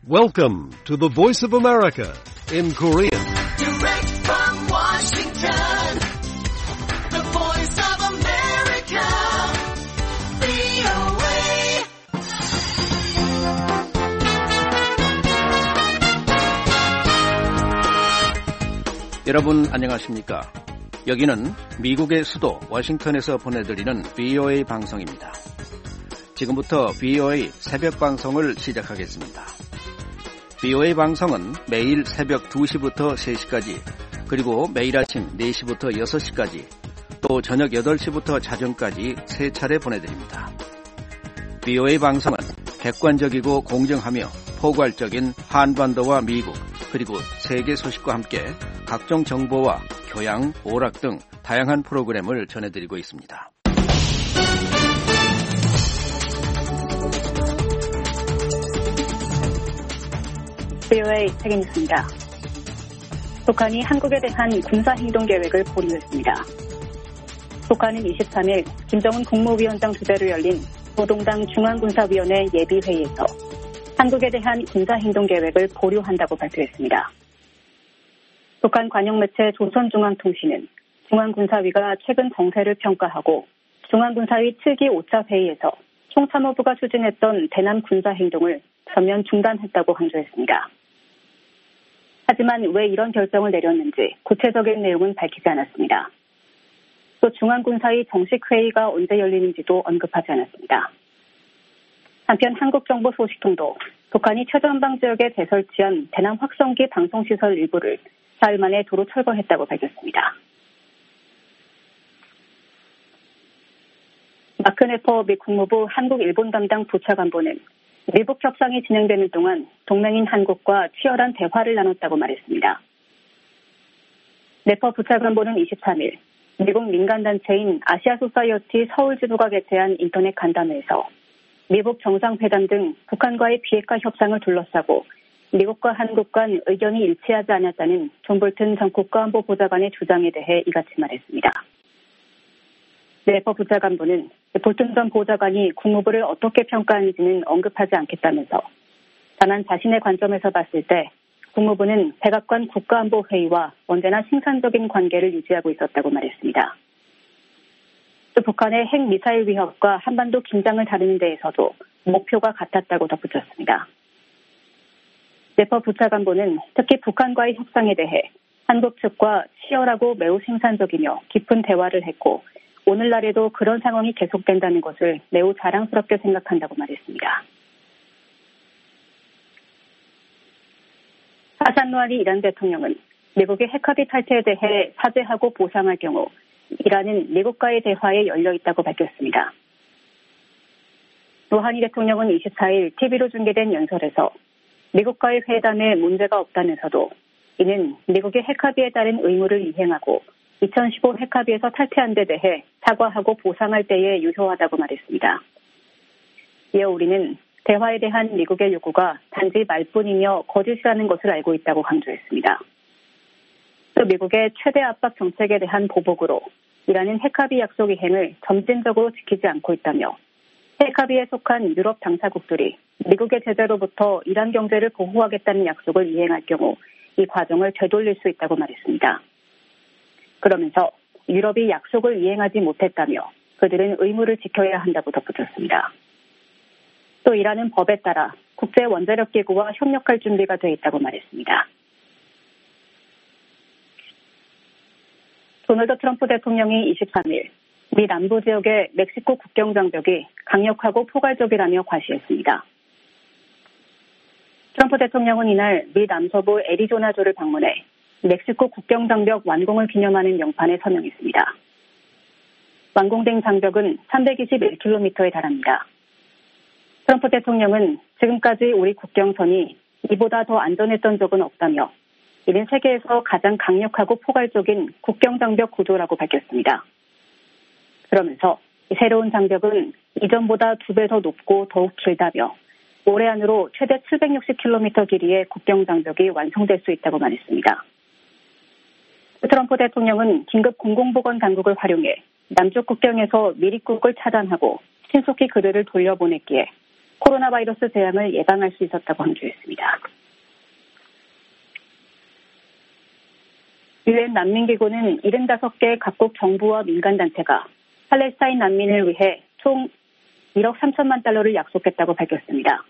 Welcome to the Voice of America in Korean. Direct from Washington, the Voice of America, VOA. 여러분 안녕하십니까? 여기는 미국의 수도 워싱턴에서 보내드리는 VOA 방송입니다. 지금부터 VOA 새벽 방송을 시작하겠습니다. VOA 방송은 매일 새벽 2시부터 3시까지, 그리고 매일 아침 4시부터 6시까지, 또 저녁 8시부터 자정까지 3차례 보내드립니다. VOA 방송은 객관적이고 공정하며 포괄적인 한반도와 미국, 그리고 세계 소식과 함께 각종 정보와 교양, 오락 등 다양한 프로그램을 전해드리고 있습니다. VOA 책임입니다. 북한이 한국에 대한 군사행동 계획을 보류했습니다. 북한은 23일 김정은 국무위원장 주재로 열린 노동당 중앙군사위원회 예비회의에서 한국에 대한 군사행동 계획을 보류한다고 발표했습니다. 북한 관영매체 조선중앙통신은 중앙군사위가 최근 정세를 평가하고 중앙군사위 7기 5차 회의에서 총참모부가 추진했던 대남 군사행동을 전면 중단했다고 강조했습니다. 하지만 왜 이런 결정을 내렸는지 구체적인 내용은 밝히지 않았습니다. 또 중앙군사위 정식 회의가 언제 열리는지도 언급하지 않았습니다. 한편 한국정보 소식통도 북한이 최전방 지역에 재설치한 대남 확성기 방송시설 일부를 사흘 만에 도로 철거했다고 밝혔습니다. 마크 네퍼 미 국무부 한국-일본 담당 부차관보는 미북 협상이 진행되는 동안 동맹인 한국과 치열한 대화를 나눴다고 말했습니다. 네퍼 부차관보는 23일 미국 민간단체인 아시아 소사이어티 서울 지부가 개최한 인터넷 간담회에서 미북 정상회담 등 북한과의 비핵화 협상을 둘러싸고 미국과 한국 간 의견이 일치하지 않았다는 존 볼튼 전 국가안보보좌관의 주장에 대해 이같이 말했습니다. 네퍼 부차관보는 볼튼 전 보좌관이 국무부를 어떻게 평가하는지는 언급하지 않겠다면서 다만 자신의 관점에서 봤을 때 국무부는 백악관 국가안보회의와 언제나 생산적인 관계를 유지하고 있었다고 말했습니다. 또 북한의 핵미사일 위협과 한반도 긴장을 다루는 데에서도 목표가 같았다고 덧붙였습니다. 네퍼 부차관보는 특히 북한과의 협상에 대해 한국 측과 치열하고 매우 생산적이며 깊은 대화를 했고 오늘날에도 그런 상황이 계속된다는 것을 매우 자랑스럽게 생각한다고 말했습니다. 하산 루하니 이란 대통령은 미국의 핵합의 탈퇴에 대해 사죄하고 보상할 경우 이란은 미국과의 대화에 열려있다고 밝혔습니다. 루하니 대통령은 24일 TV로 중계된 연설에서 미국과의 회담에 문제가 없다면서도 이는 미국의 핵합의에 따른 의무를 이행하고 2015 핵합의에서 탈퇴한 데 대해 사과하고 보상할 때에 유효하다고 말했습니다. 이어 우리는 대화에 대한 미국의 요구가 단지 말뿐이며 거짓이라는 것을 알고 있다고 강조했습니다. 또 미국의 최대 압박 정책에 대한 보복으로 이란은 핵합의 약속 이행을 점진적으로 지키지 않고 있다며 핵합의에 속한 유럽 당사국들이 미국의 제재로부터 이란 경제를 보호하겠다는 약속을 이행할 경우 이 과정을 되돌릴 수 있다고 말했습니다. 그러면서 유럽이 약속을 이행하지 못했다며 그들은 의무를 지켜야 한다고 덧붙였습니다. 또 이란은 법에 따라 국제원자력기구와 협력할 준비가 돼 있다고 말했습니다. 도널드 트럼프 대통령이 23일 미 남부 지역의 멕시코 국경 장벽이 강력하고 포괄적이라며 과시했습니다. 트럼프 대통령은 이날 미 남서부 애리조나주를 방문해 멕시코 국경 장벽 완공을 기념하는 명판에 서명했습니다. 완공된 장벽은 321km에 달합니다. 트럼프 대통령은 지금까지 우리 국경선이 이보다 더 안전했던 적은 없다며 이는 세계에서 가장 강력하고 포괄적인 국경 장벽 구조라고 밝혔습니다. 그러면서 새로운 장벽은 이전보다 2배 더 높고 더욱 길다며 올해 안으로 최대 760km 길이의 국경 장벽이 완성될 수 있다고 말했습니다. 트럼프 대통령은 긴급 공공보건 당국을 활용해 남쪽 국경에서 미립국을 차단하고 신속히 그들을 돌려보냈기에 코로나 바이러스 재앙을 예방할 수 있었다고 강조했습니다. 유엔 난민기구는 75개 각국 정부와 민간단체가 팔레스타인 난민을 위해 총 1억 3천만 달러를 약속했다고 밝혔습니다.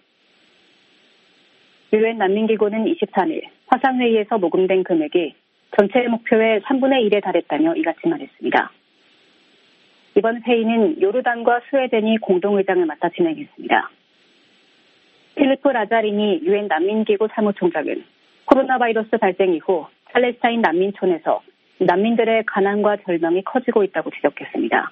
유엔 난민기구는 23일 화상회의에서 모금된 금액이 전체 목표의 3분의 1에 달했다며 이같이 말했습니다. 이번 회의는 요르단과 스웨덴이 공동의장을 맡아 진행했습니다. 필리프 라자리니 유엔 난민기구 사무총장은 코로나 바이러스 발생 이후 팔레스타인 난민촌에서 난민들의 가난과 절망이 커지고 있다고 지적했습니다.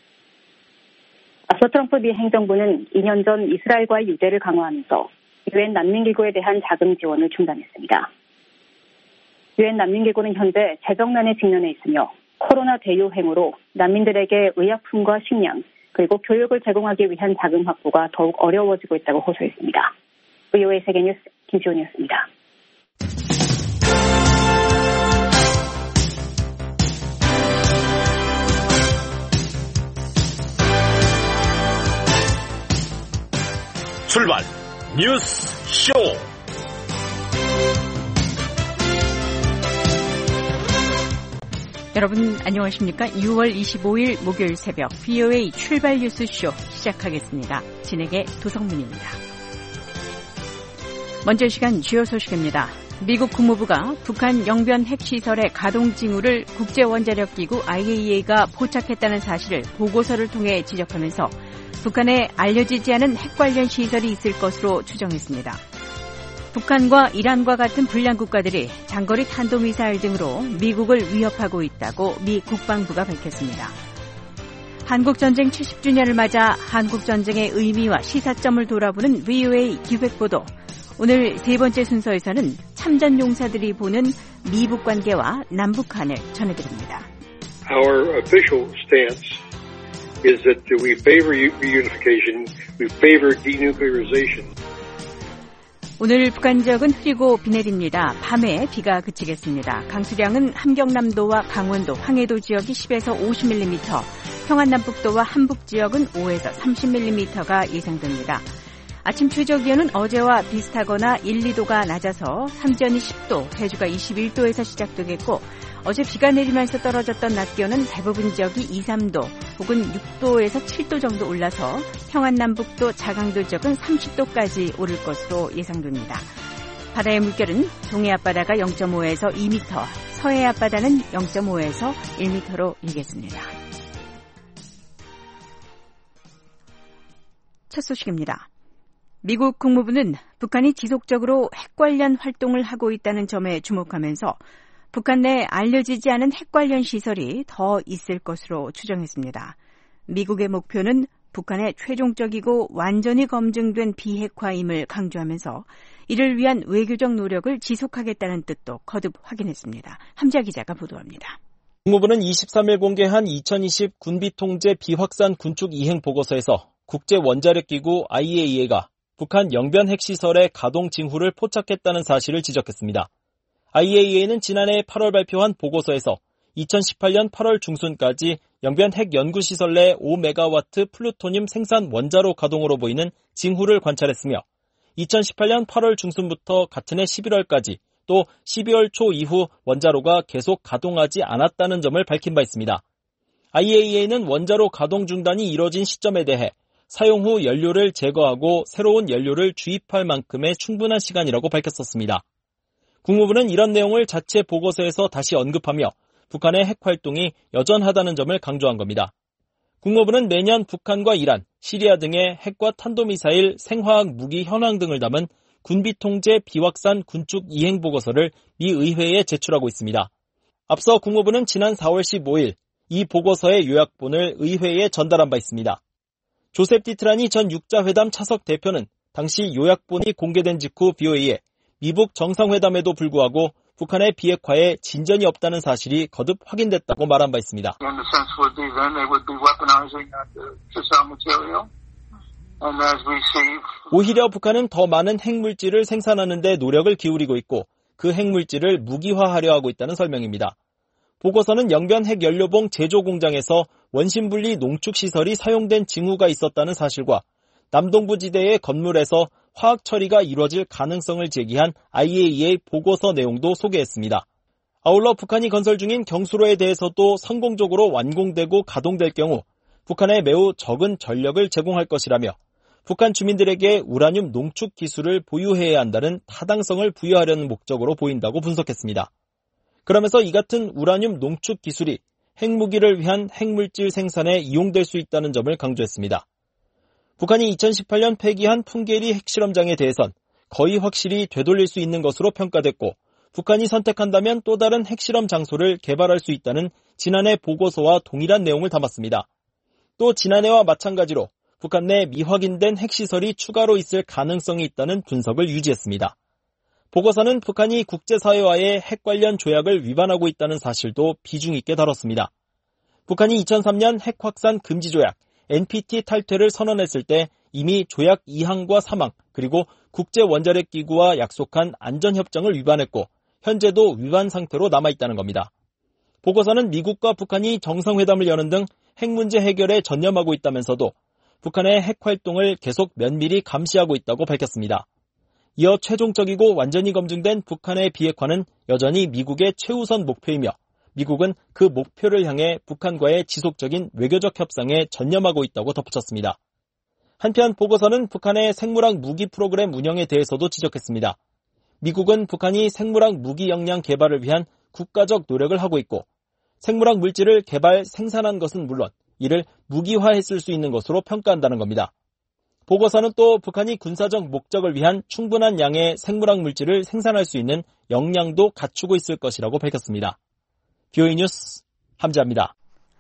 앞서 트럼프 미 행정부는 2년 전 이스라엘과의 유대를 강화하면서 유엔 난민기구에 대한 자금 지원을 중단했습니다. 유엔 난민기구는 현재 재정난에 직면해 있으며 코로나 대유행으로 난민들에게 의약품과 식량 그리고 교육을 제공하기 위한 자금 확보가 더욱 어려워지고 있다고 호소했습니다. VOA 세계뉴스 김지훈이었습니다. 출발 뉴스 쇼. 여러분 안녕하십니까? 6월 25일 목요일 새벽 VOA 출발 뉴스 쇼 시작하겠습니다. 진행의 도성민입니다. 먼저 시간 주요 소식입니다. 미국 국무부가 북한 영변 핵시설의 가동 징후를 국제원자력기구 IAEA가 포착했다는 사실을 보고서를 통해 지적하면서 북한에 알려지지 않은 핵 관련 시설이 있을 것으로 추정했습니다. 북한과 이란과 같은 불량 국가들이 장거리 탄도미사일 등으로 미국을 위협하고 있다고 미 국방부가 밝혔습니다. 한국전쟁 70주년을 맞아 한국전쟁의 의미와 시사점을 돌아보는 VOA 기획보도. 오늘 세 번째 순서에서는 참전용사들이 보는 미북 관계와 남북한을 전해드립니다. Our official stance is that we favor reunification, we favor denuclearization. 오늘 북한 지역은 흐리고 비 내립니다. 밤에 비가 그치겠습니다. 강수량은 함경남도와 강원도, 황해도 지역이 10에서 50mm, 평안남북도와 한북 지역은 5에서 30mm가 예상됩니다. 아침 최저 기온은 어제와 비슷하거나 1, 2도가 낮아서 삼전이 10도, 해주가 21도에서 시작되겠고 어제 비가 내리면서 떨어졌던 낮 기온은 대부분 지역이 2, 3도 혹은 6도에서 7도 정도 올라서 평안남북도, 자강도 지역은 30도까지 오를 것으로 예상됩니다. 바다의 물결은 동해 앞바다가 0.5에서 2m, 서해 앞바다는 0.5에서 1m로 일겠습니다. 첫 소식입니다. 미국 국무부는 북한이 지속적으로 핵 관련 활동을 하고 있다는 점에 주목하면서 북한 내 알려지지 않은 핵 관련 시설이 더 있을 것으로 추정했습니다. 미국의 목표는 북한의 최종적이고 완전히 검증된 비핵화임을 강조하면서 이를 위한 외교적 노력을 지속하겠다는 뜻도 거듭 확인했습니다. 함자 기자가 보도합니다. 국무부는 23일 공개한 2020 군비통제 비확산 군축 이행 보고서에서 국제원자력기구 IAEA가 북한 영변 핵시설의 가동 징후를 포착했다는 사실을 지적했습니다. IAEA는 지난해 8월 발표한 보고서에서 2018년 8월 중순까지 영변 핵 연구시설 내 5메가와트 플루토늄 생산 원자로 가동으로 보이는 징후를 관찰했으며 2018년 8월 중순부터 같은 해 11월까지 또 12월 초 이후 원자로가 계속 가동하지 않았다는 점을 밝힌 바 있습니다. IAEA는 원자로 가동 중단이 이뤄진 시점에 대해 사용 후 연료를 제거하고 새로운 연료를 주입할 만큼의 충분한 시간이라고 밝혔었습니다. 국무부는 이런 내용을 자체 보고서에서 다시 언급하며 북한의 핵 활동이 여전하다는 점을 강조한 겁니다. 국무부는 매년 북한과 이란, 시리아 등의 핵과 탄도미사일, 생화학 무기 현황 등을 담은 군비통제 비확산 군축 이행 보고서를 미 의회에 제출하고 있습니다. 앞서 국무부는 지난 4월 15일 이 보고서의 요약본을 의회에 전달한 바 있습니다. 조셉 디트라니 전 육자회담 차석 대표는 당시 요약본이 공개된 직후 VOA에 미북 정상회담에도 불구하고 북한의 비핵화에 진전이 없다는 사실이 거듭 확인됐다고 말한 바 있습니다. 오히려 북한은 더 많은 핵물질을 생산하는 데 노력을 기울이고 있고 그 핵물질을 무기화하려 하고 있다는 설명입니다. 보고서는 영변 핵연료봉 제조 공장에서 원심분리 농축시설이 사용된 징후가 있었다는 사실과 남동부지대의 건물에서 화학 처리가 이루어질 가능성을 제기한 IAEA 보고서 내용도 소개했습니다. 아울러 북한이 건설 중인 경수로에 대해서도 성공적으로 완공되고 가동될 경우 북한에 매우 적은 전력을 제공할 것이라며 북한 주민들에게 우라늄 농축 기술을 보유해야 한다는 타당성을 부여하려는 목적으로 보인다고 분석했습니다. 그러면서 이 같은 우라늄 농축 기술이 핵무기를 위한 핵물질 생산에 이용될 수 있다는 점을 강조했습니다. 북한이 2018년 폐기한 풍계리 핵실험장에 대해선 거의 확실히 되돌릴 수 있는 것으로 평가됐고 북한이 선택한다면 또 다른 핵실험 장소를 개발할 수 있다는 지난해 보고서와 동일한 내용을 담았습니다. 또 지난해와 마찬가지로 북한 내 미확인된 핵시설이 추가로 있을 가능성이 있다는 분석을 유지했습니다. 보고서는 북한이 국제사회와의 핵 관련 조약을 위반하고 있다는 사실도 비중 있게 다뤘습니다. 북한이 2003년 핵 확산 금지 조약 NPT 탈퇴를 선언했을 때 이미 조약 2항과 3항 그리고 국제원자력기구와 약속한 안전협정을 위반했고 현재도 위반 상태로 남아있다는 겁니다. 보고서는 미국과 북한이 정상회담을 여는 등 핵 문제 해결에 전념하고 있다면서도 북한의 핵 활동을 계속 면밀히 감시하고 있다고 밝혔습니다. 이어 최종적이고 완전히 검증된 북한의 비핵화는 여전히 미국의 최우선 목표이며 미국은 그 목표를 향해 북한과의 지속적인 외교적 협상에 전념하고 있다고 덧붙였습니다. 한편 보고서는 북한의 생물학 무기 프로그램 운영에 대해서도 지적했습니다. 미국은 북한이 생물학 무기 역량 개발을 위한 국가적 노력을 하고 있고 생물학 물질을 개발, 생산한 것은 물론 이를 무기화했을 수 있는 것으로 평가한다는 겁니다. 보고서는 또 북한이 군사적 목적을 위한 충분한 양의 생물학 물질을 생산할 수 있는 역량도 갖추고 있을 것이라고 밝혔습니다. BOE 뉴스 함지아입니다.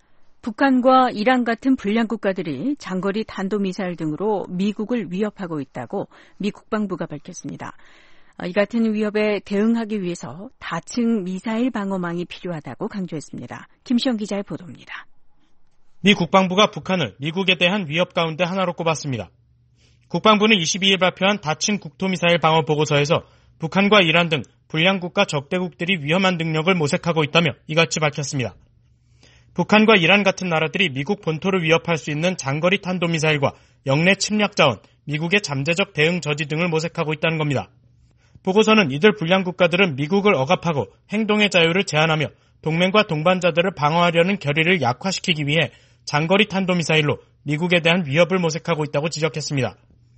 북한과 이란 같은 불량 국가들이 장거리 탄도미사일 등으로 미국을 위협하고 있다고 미 국방부가 밝혔습니다. 이 같은 위협에 대응하기 위해서 다층 미사일 방어망이 필요하다고 강조했습니다. 김시영 기자의 보도입니다. 미 국방부가 북한을 미국에 대한 위협 가운데 하나로 꼽았습니다. 국방부는 22일 발표한 다층 국토미사일 방어 보고서에서 북한과 이란 등 불량국가 적대국들이 위험한 능력을 모색하고 있다며 이같이 밝혔습니다. 북한과 이란 같은 나라들이 미국 본토를 위협할 수 있는 장거리 탄도미사일과 영내 침략 자원, 미국의 잠재적 대응 저지 등을 모색하고 있다는 겁니다. 보고서는 이들 불량국가들은 미국을 억압하고 행동의 자유를 제한하며 동맹과 동반자들을 방어하려는 결의를 약화시키기 위해 장거리 탄도미사일로 미국에 대한 위협을 모색하고 있다고 지적했습니다.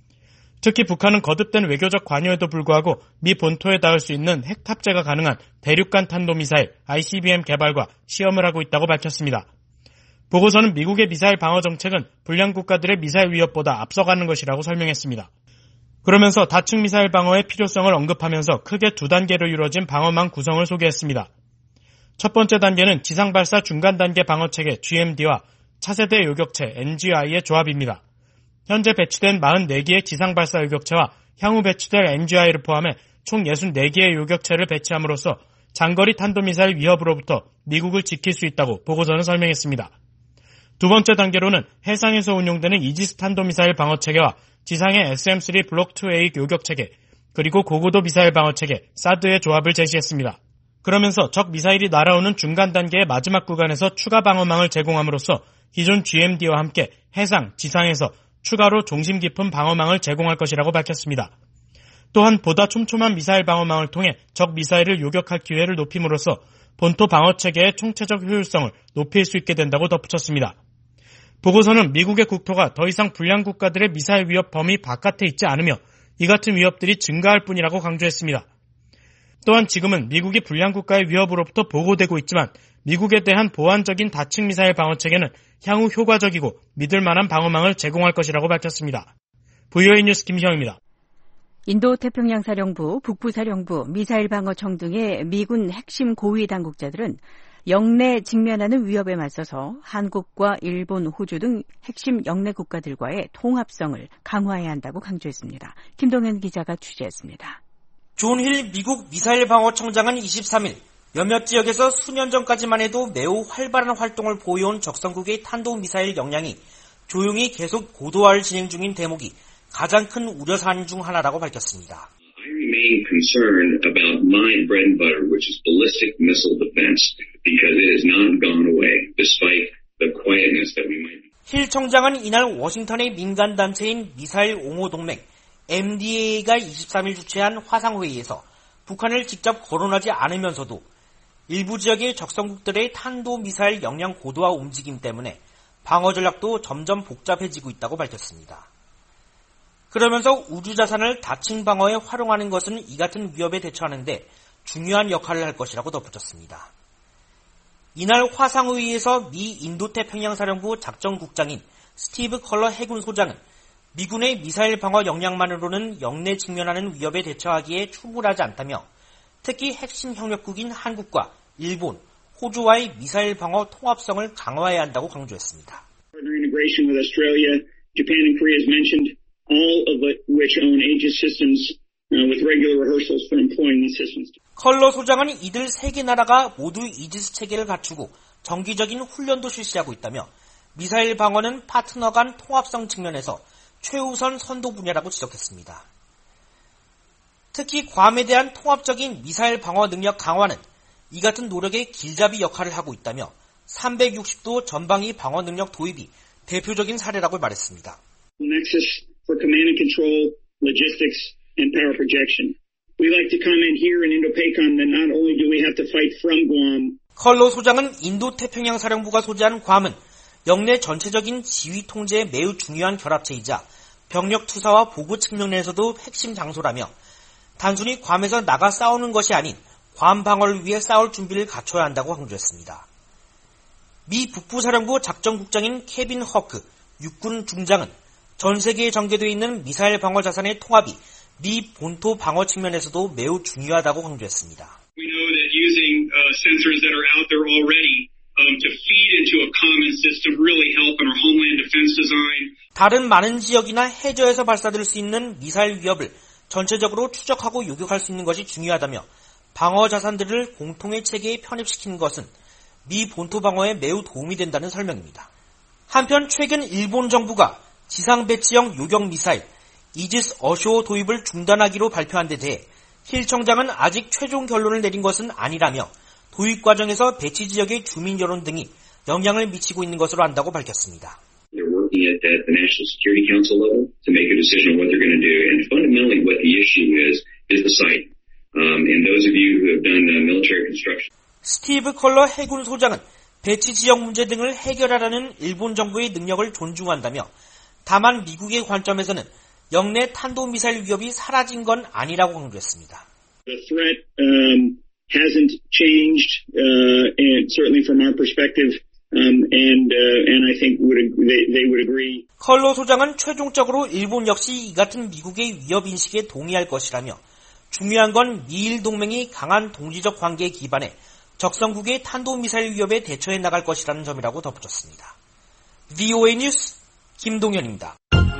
특히 북한은 거듭된 외교적 관여에도 불구하고 미 본토에 닿을 수 있는 핵 탑재가 가능한 대륙간 탄도미사일 ICBM 개발과 시험을 하고 있다고 밝혔습니다. 보고서는 미국의 미사일 방어 정책은 불량 국가들의 미사일 위협보다 앞서가는 것이라고 설명했습니다. 그러면서 다층 미사일 방어의 필요성을 언급하면서 크게 두 단계로 이루어진 방어망 구성을 소개했습니다. 첫 번째 단계는 지상발사 중간단계 방어체계 GMD와 차세대 요격체 NGI의 조합입니다. 현재 배치된 44개의 지상발사 요격체와 향후 배치될 NGI를 포함해 총 64개의 요격체를 배치함으로써 장거리 탄도미사일 위협으로부터 미국을 지킬 수 있다고 보고서는 설명했습니다. 두 번째 단계로는 해상에서 운용되는 이지스 탄도미사일 방어체계와 지상의 SM-3 블록2A 요격체계, 그리고 고고도 미사일 방어체계 사드의 조합을 제시했습니다. 그러면서 적 미사일이 날아오는 중간 단계의 마지막 구간에서 추가 방어망을 제공함으로써 기존 GMD와 함께 해상, 지상에서 추가로 중심 깊은 방어망을 제공할 것이라고 밝혔습니다. 또한 보다 촘촘한 미사일 방어망을 통해 적 미사일을 요격할 기회를 높임으로써 본토 방어체계의 총체적 효율성을 높일 수 있게 된다고 덧붙였습니다. 보고서는 미국의 국토가 더 이상 불량 국가들의 미사일 위협 범위 바깥에 있지 않으며 이 같은 위협들이 증가할 뿐이라고 강조했습니다. 또한 지금은 미국이 불량 국가의 위협으로부터 보호되고 있지만 미국에 대한 보완적인 다층 미사일 방어체계는 향후 효과적이고 믿을 만한 방어망을 제공할 것이라고 밝혔습니다. BOE 뉴스 김시영입니다. 인도태평양사령부, 북부사령부, 미사일방어청 등의 미군 핵심 고위 당국자들은 영내 직면하는 위협에 맞서서 한국과 일본, 호주 등 핵심 영내 국가들과의 통합성을 강화해야 한다고 강조했습니다. 김동현 기자가 취재했습니다. 존 힐 미국 미사일방어청장은 23일 몇몇 지역에서 수년 전까지만 해도 매우 활발한 활동을 보여온 적성국의 탄도미사일 역량이 조용히 계속 고도화를 진행 중인 대목이 가장 큰 우려사안 중 하나라고 밝혔습니다. I remain concerned about my bread and butter, which is ballistic missile defense, because it has not gone away, despite the quietness that we might be. 힐 청장은 이날 워싱턴의 민간단체인 미사일 옹호 동맹 MDA가 23일 주최한 화상회의에서 북한을 직접 거론하지 않으면서도 일부 지역의 적성국들의 탄도미사일 역량 고도화 움직임 때문에 방어 전략도 점점 복잡해지고 있다고 밝혔습니다. 그러면서 우주자산을 다층 방어에 활용하는 것은 이 같은 위협에 대처하는 데 중요한 역할을 할 것이라고 덧붙였습니다. 이날 화상회의에서 미 인도태평양사령부 작전국장인 스티브 컬러 해군 소장은 미군의 미사일 방어 역량만으로는 영내 직면하는 위협에 대처하기에 충분하지 않다며 특히 핵심 협력국인 한국과 일본, 호주와의 미사일 방어 통합성을 강화해야 한다고 강조했습니다. Integration with Australia, Japan and Korea as mentioned, all of which own Aegis systems with regular rehearsals for employing these systems. 컬러 소장은 이들 세 개 나라가 모두 이지스 체계를 갖추고 정기적인 훈련도 실시하고 있다며 미사일 방어는 파트너 간 통합성 측면에서 최우선 선도 분야라고 지적했습니다. 특히 괌에 대한 통합적인 미사일 방어 능력 강화는 이 같은 노력의 길잡이 역할을 하고 있다며 360도 전방위 방어 능력 도입이 대표적인 사례라고 말했습니다. Nexus for command and control, logistics, and power projection. We like to comment here in Indo-PACOM that not only do we have to fight from Guam. 컬러 소장은 인도태평양 사령부가 소재한 괌은 영내 전체적인 지휘 통제에 매우 중요한 결합체이자 병력 투사와 보고 측면에서도 핵심 장소라며 단순히 괌에서 나가 싸우는 것이 아닌 괌 방어를 위해 싸울 준비를 갖춰야 한다고 강조했습니다. 미 북부사령부 작전국장인 케빈 허크 육군 중장은 전 세계에 전개되어 있는 미사일 방어 자산의 통합이 미 본토 방어 측면에서도 매우 중요하다고 강조했습니다. We know that using sensors that are out there already to feed into a common system really help in our homeland defense design. 다른 많은 지역이나 해저에서 발사될 수 있는 미사일 위협을 전체적으로 추적하고 요격할 수 있는 것이 중요하다며 방어 자산들을 공통의 체계에 편입시키는 것은 미 본토 방어에 매우 도움이 된다는 설명입니다. 한편 최근 일본 정부가 지상 배치형 요격 미사일 이지스 어쇼 도입을 중단하기로 발표한 데 대해 힐 청장은 아직 최종 결론을 내린 것은 아니라며 도입 과정에서 배치 지역의 주민 여론 등이 영향을 미치고 있는 것으로 안다고 밝혔습니다. They're working at the National Security Council level to make a decision on what they're going to do. And fundamentally what the issue is the site. And those of you who have done military construction. 스티브 컬러 해군 소장은 배치 지역 문제 등을 해결하라는 일본 정부의 능력을 존중한다며 다만 미국의 관점에서는 영내 탄도미사일 위협이 사라진 건 아니라고 강조했습니다. The threat hasn't changed, and certainly from our perspective, and I think they would agree. 컬러 소장은 최종적으로 일본 역시 이 같은 미국의 위협 인식에 동의할 것이라며 중요한 건 미일 동맹이 강한 동지적 관계에 기반해 적성국의 탄도미사일 위협에 대처해 나갈 것이라는 점이라고 덧붙였습니다. VOA 뉴스 김동현입니다.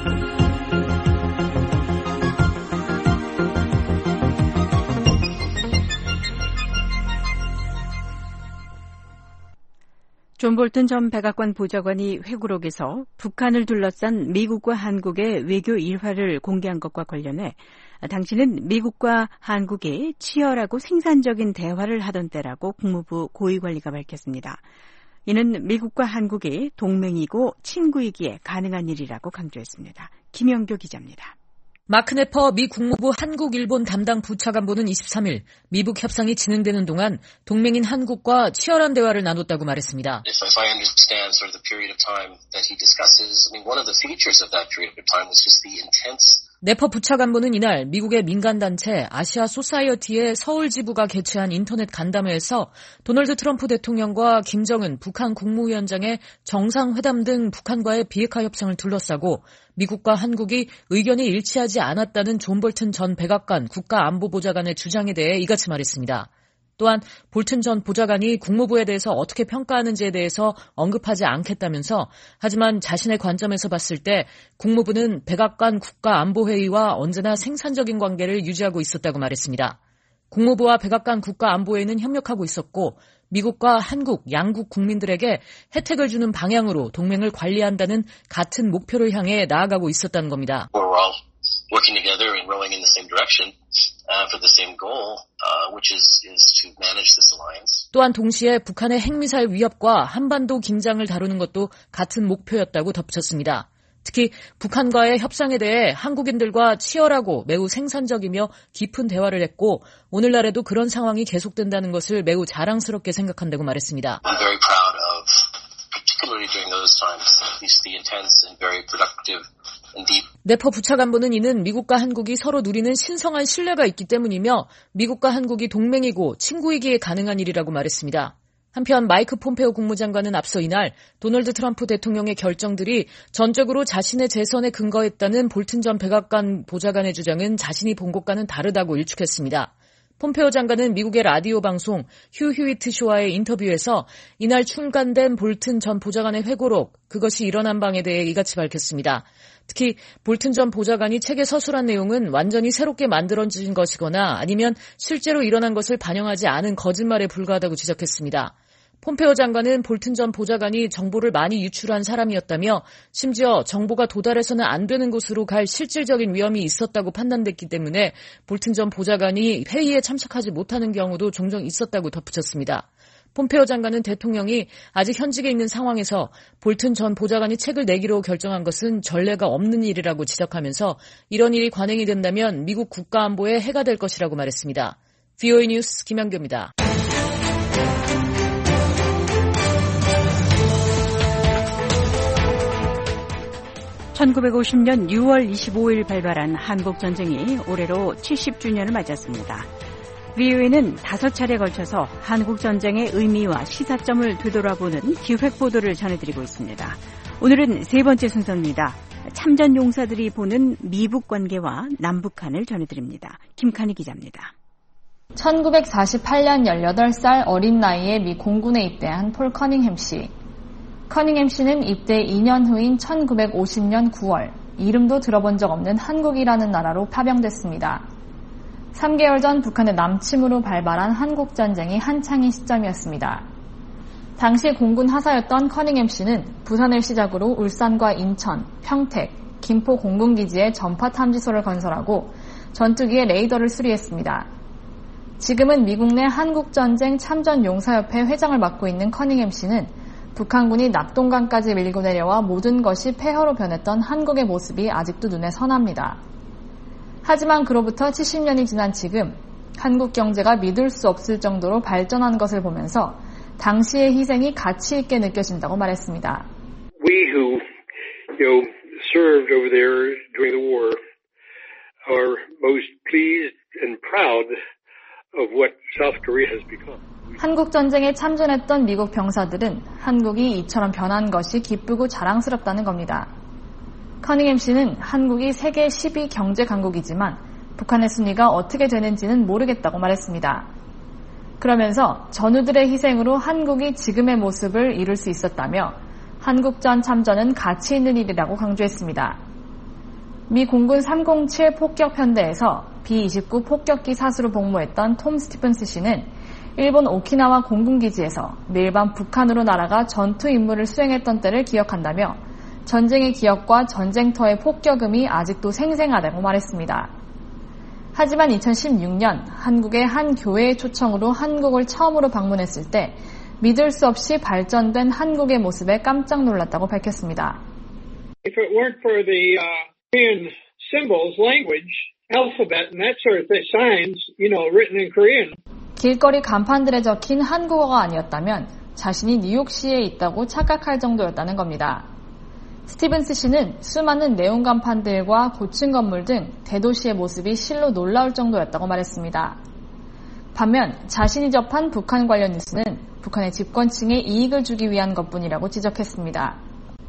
존 볼튼 전 백악관 보좌관이 회고록에서 북한을 둘러싼 미국과 한국의 외교 일화를 공개한 것과 관련해 당신은 미국과 한국이 치열하고 생산적인 대화를 하던 때라고 국무부 고위관리가 밝혔습니다. 이는 미국과 한국이 동맹이고 친구이기에 가능한 일이라고 강조했습니다. 김영교 기자입니다. 마크 네퍼 미 국무부 한국-일본 담당 부차관보는 23일 미북 협상이 진행되는 동안 동맹인 한국과 치열한 대화를 나눴다고 말했습니다. If I understand sort of the period of time that he discusses, I mean one of the features of that period of time was just the intense 네퍼 부차관보는 이날 미국의 민간단체 아시아 소사이어티의 서울 지부가 개최한 인터넷 간담회에서 도널드 트럼프 대통령과 김정은 북한 국무위원장의 정상회담 등 북한과의 비핵화 협상을 둘러싸고 미국과 한국이 의견이 일치하지 않았다는 존 볼튼 전 백악관 국가안보보좌관의 주장에 대해 이같이 말했습니다. 또한 볼튼 전 보좌관이 국무부에 대해서 어떻게 평가하는지에 대해서 언급하지 않겠다면서 하지만 자신의 관점에서 봤을 때 국무부는 백악관 국가안보회의와 언제나 생산적인 관계를 유지하고 있었다고 말했습니다. 국무부와 백악관 국가안보회의는 협력하고 있었고 미국과 한국 양국 국민들에게 혜택을 주는 방향으로 동맹을 관리한다는 같은 목표를 향해 나아가고 있었다는 겁니다. We're all working together and rowing in the same direction for the same goal. which is to manage this alliance. 또한 동시에 북한의 핵미사일 위협과 한반도 긴장을 다루는 것도 같은 목표였다고 덧붙였습니다. 특히 북한과의 협상에 대해 한국인들과 치열하고 매우 생산적이며 깊은 대화를 했고 오늘날에도 그런 상황이 계속된다는 것을 매우 자랑스럽게 생각한다고 말했습니다. I'm very proud of, particularly during those times, at least the intense and very productive and deep. 네퍼 부차관보는 이는 미국과 한국이 서로 누리는 신성한 신뢰가 있기 때문이며 미국과 한국이 동맹이고 친구이기에 가능한 일이라고 말했습니다. 한편 마이크 폼페오 국무장관은 앞서 이날 도널드 트럼프 대통령의 결정들이 전적으로 자신의 재선에 근거했다는 볼튼 전 백악관 보좌관의 주장은 자신이 본 것과는 다르다고 일축했습니다. 폼페오 장관은 미국의 라디오 방송 휴 휴이트 쇼와의 인터뷰에서 이날 출간된 볼튼 전 보좌관의 회고록, 그것이 일어난 방에 대해 이같이 밝혔습니다. 특히 볼튼 전 보좌관이 책에 서술한 내용은 완전히 새롭게 만들어진 것이거나 아니면 실제로 일어난 것을 반영하지 않은 거짓말에 불과하다고 지적했습니다. 폼페오 장관은 볼튼 전 보좌관이 정보를 많이 유출한 사람이었다며 심지어 정보가 도달해서는 안 되는 곳으로 갈 실질적인 위험이 있었다고 판단됐기 때문에 볼튼 전 보좌관이 회의에 참석하지 못하는 경우도 종종 있었다고 덧붙였습니다. 폼페오 장관은 대통령이 아직 현직에 있는 상황에서 볼튼 전 보좌관이 책을 내기로 결정한 것은 전례가 없는 일이라고 지적하면서 이런 일이 관행이 된다면 미국 국가안보에 해가 될 것이라고 말했습니다. VOA 뉴스 김현규입니다. (1950년 6월 25일) 발발한 한국전쟁이 올해로 70주년을 맞았습니다. VOA는 5차례에 걸쳐서 한국전쟁의 의미와 시사점을 되돌아보는 기획보도를 전해드리고 있습니다. 오늘은 세 번째 순서입니다. 참전 용사들이 보는 미북 관계와 남북한을 전해드립니다. 김칸희 기자입니다. 1948년 18살 어린 나이에 미 공군에 입대한 폴 커닝햄 씨. 커닝햄 씨는 입대 2년 후인 1950년 9월 이름도 들어본 적 없는 한국이라는 나라로 파병됐습니다. 3개월 전 북한의 남침으로 발발한 한국전쟁이 한창인 시점이었습니다. 당시 공군 하사였던 커닝햄 씨는 부산을 시작으로 울산과 인천, 평택, 김포 공군기지에 전파 탐지소를 건설하고 전투기의 레이더를 수리했습니다. 지금은 미국 내 한국전쟁 참전용사협회 회장을 맡고 있는 커닝햄 씨는 북한군이 낙동강까지 밀고 내려와 모든 것이 폐허로 변했던 한국의 모습이 아직도 눈에 선합니다. 하지만 그로부터 70년이 지난 지금 한국 경제가 믿을 수 없을 정도로 발전한 것을 보면서 당시의 희생이 가치 있게 느껴진다고 말했습니다. We who, served over there during the war are most pleased and proud of what South Korea has become. 한국전쟁에 참전했던 미국 병사들은 한국이 이처럼 변한 것이 기쁘고 자랑스럽다는 겁니다. 커닝햄 씨는 한국이 세계 10위 경제 강국이지만 북한의 순위가 어떻게 되는지는 모르겠다고 말했습니다. 그러면서 전우들의 희생으로 한국이 지금의 모습을 이룰 수 있었다며 한국전 참전은 가치 있는 일이라고 강조했습니다. 미 공군 307 폭격편대에서 B-29 폭격기 사수로 복무했던 톰 스티븐스 씨는 일본 오키나와 공군기지에서 매일 밤 북한으로 날아가 전투 임무를 수행했던 때를 기억한다며 전쟁의 기억과 전쟁터의 폭격음이 아직도 생생하다고 말했습니다. 하지만 2016년 한국의 한 교회의 초청으로 한국을 처음으로 방문했을 때 믿을 수 없이 발전된 한국의 모습에 깜짝 놀랐다고 밝혔습니다. If it weren't for the Korean symbols, language, alphabet, and that sort of thing, signs, written in Korean. 길거리 간판들에 적힌 한국어가 아니었다면 자신이 뉴욕시에 있다고 착각할 정도였다는 겁니다. 스티븐스 씨는 수많은 네온 간판들과 고층 건물 등 대도시의 모습이 실로 놀라울 정도였다고 말했습니다. 반면 자신이 접한 북한 관련 뉴스는 북한의 집권층에 이익을 주기 위한 것뿐이라고 지적했습니다.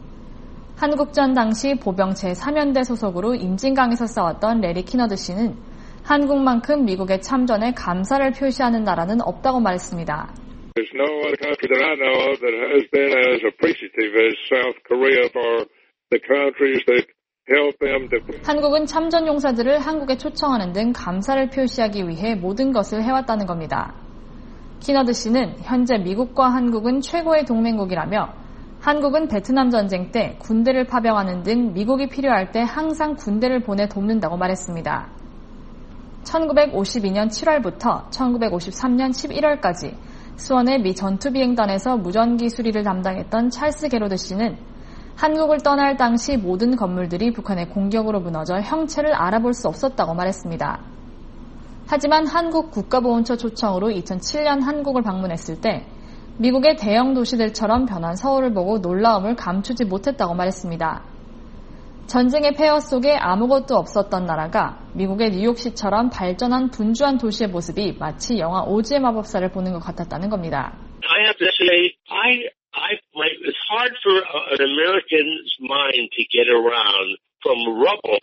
한국전 당시 보병 제3연대 소속으로 임진강에서 싸웠던 레리 키너드 씨는 한국만큼 미국의 참전에 감사를 표시하는 나라는 없다고 말했습니다. There's no other country that I know of that has been as appreciative as South Korea for the countries that help them to... 한국은 참전 용사들을 한국에 초청하는 등 감사를 표시하기 위해 모든 것을 해왔다는 겁니다. 키너드 씨는 현재 미국과 한국은 최고의 동맹국이라며 한국은 베트남 전쟁 때 군대를 파병하는 등 미국이 필요할 때 항상 군대를 보내 돕는다고 말했습니다. 1952년 7월부터 1953년 11월까지 수원의 미 전투비행단에서 무전기 수리를 담당했던 찰스 게로드 씨는 한국을 떠날 당시 모든 건물들이 북한의 공격으로 무너져 형체를 알아볼 수 없었다고 말했습니다. 하지만 한국 국가보훈처 초청으로 2007년 한국을 방문했을 때 미국의 대형 도시들처럼 변한 서울을 보고 놀라움을 감추지 못했다고 말했습니다. 전쟁의 폐허 속에 아무것도 없었던 나라가 미국의 뉴욕시처럼 발전한 분주한 도시의 모습이 마치 영화 오즈의 마법사를 보는 것 같았다는 겁니다. I have to say, it's hard for an American's mind to get around from rubble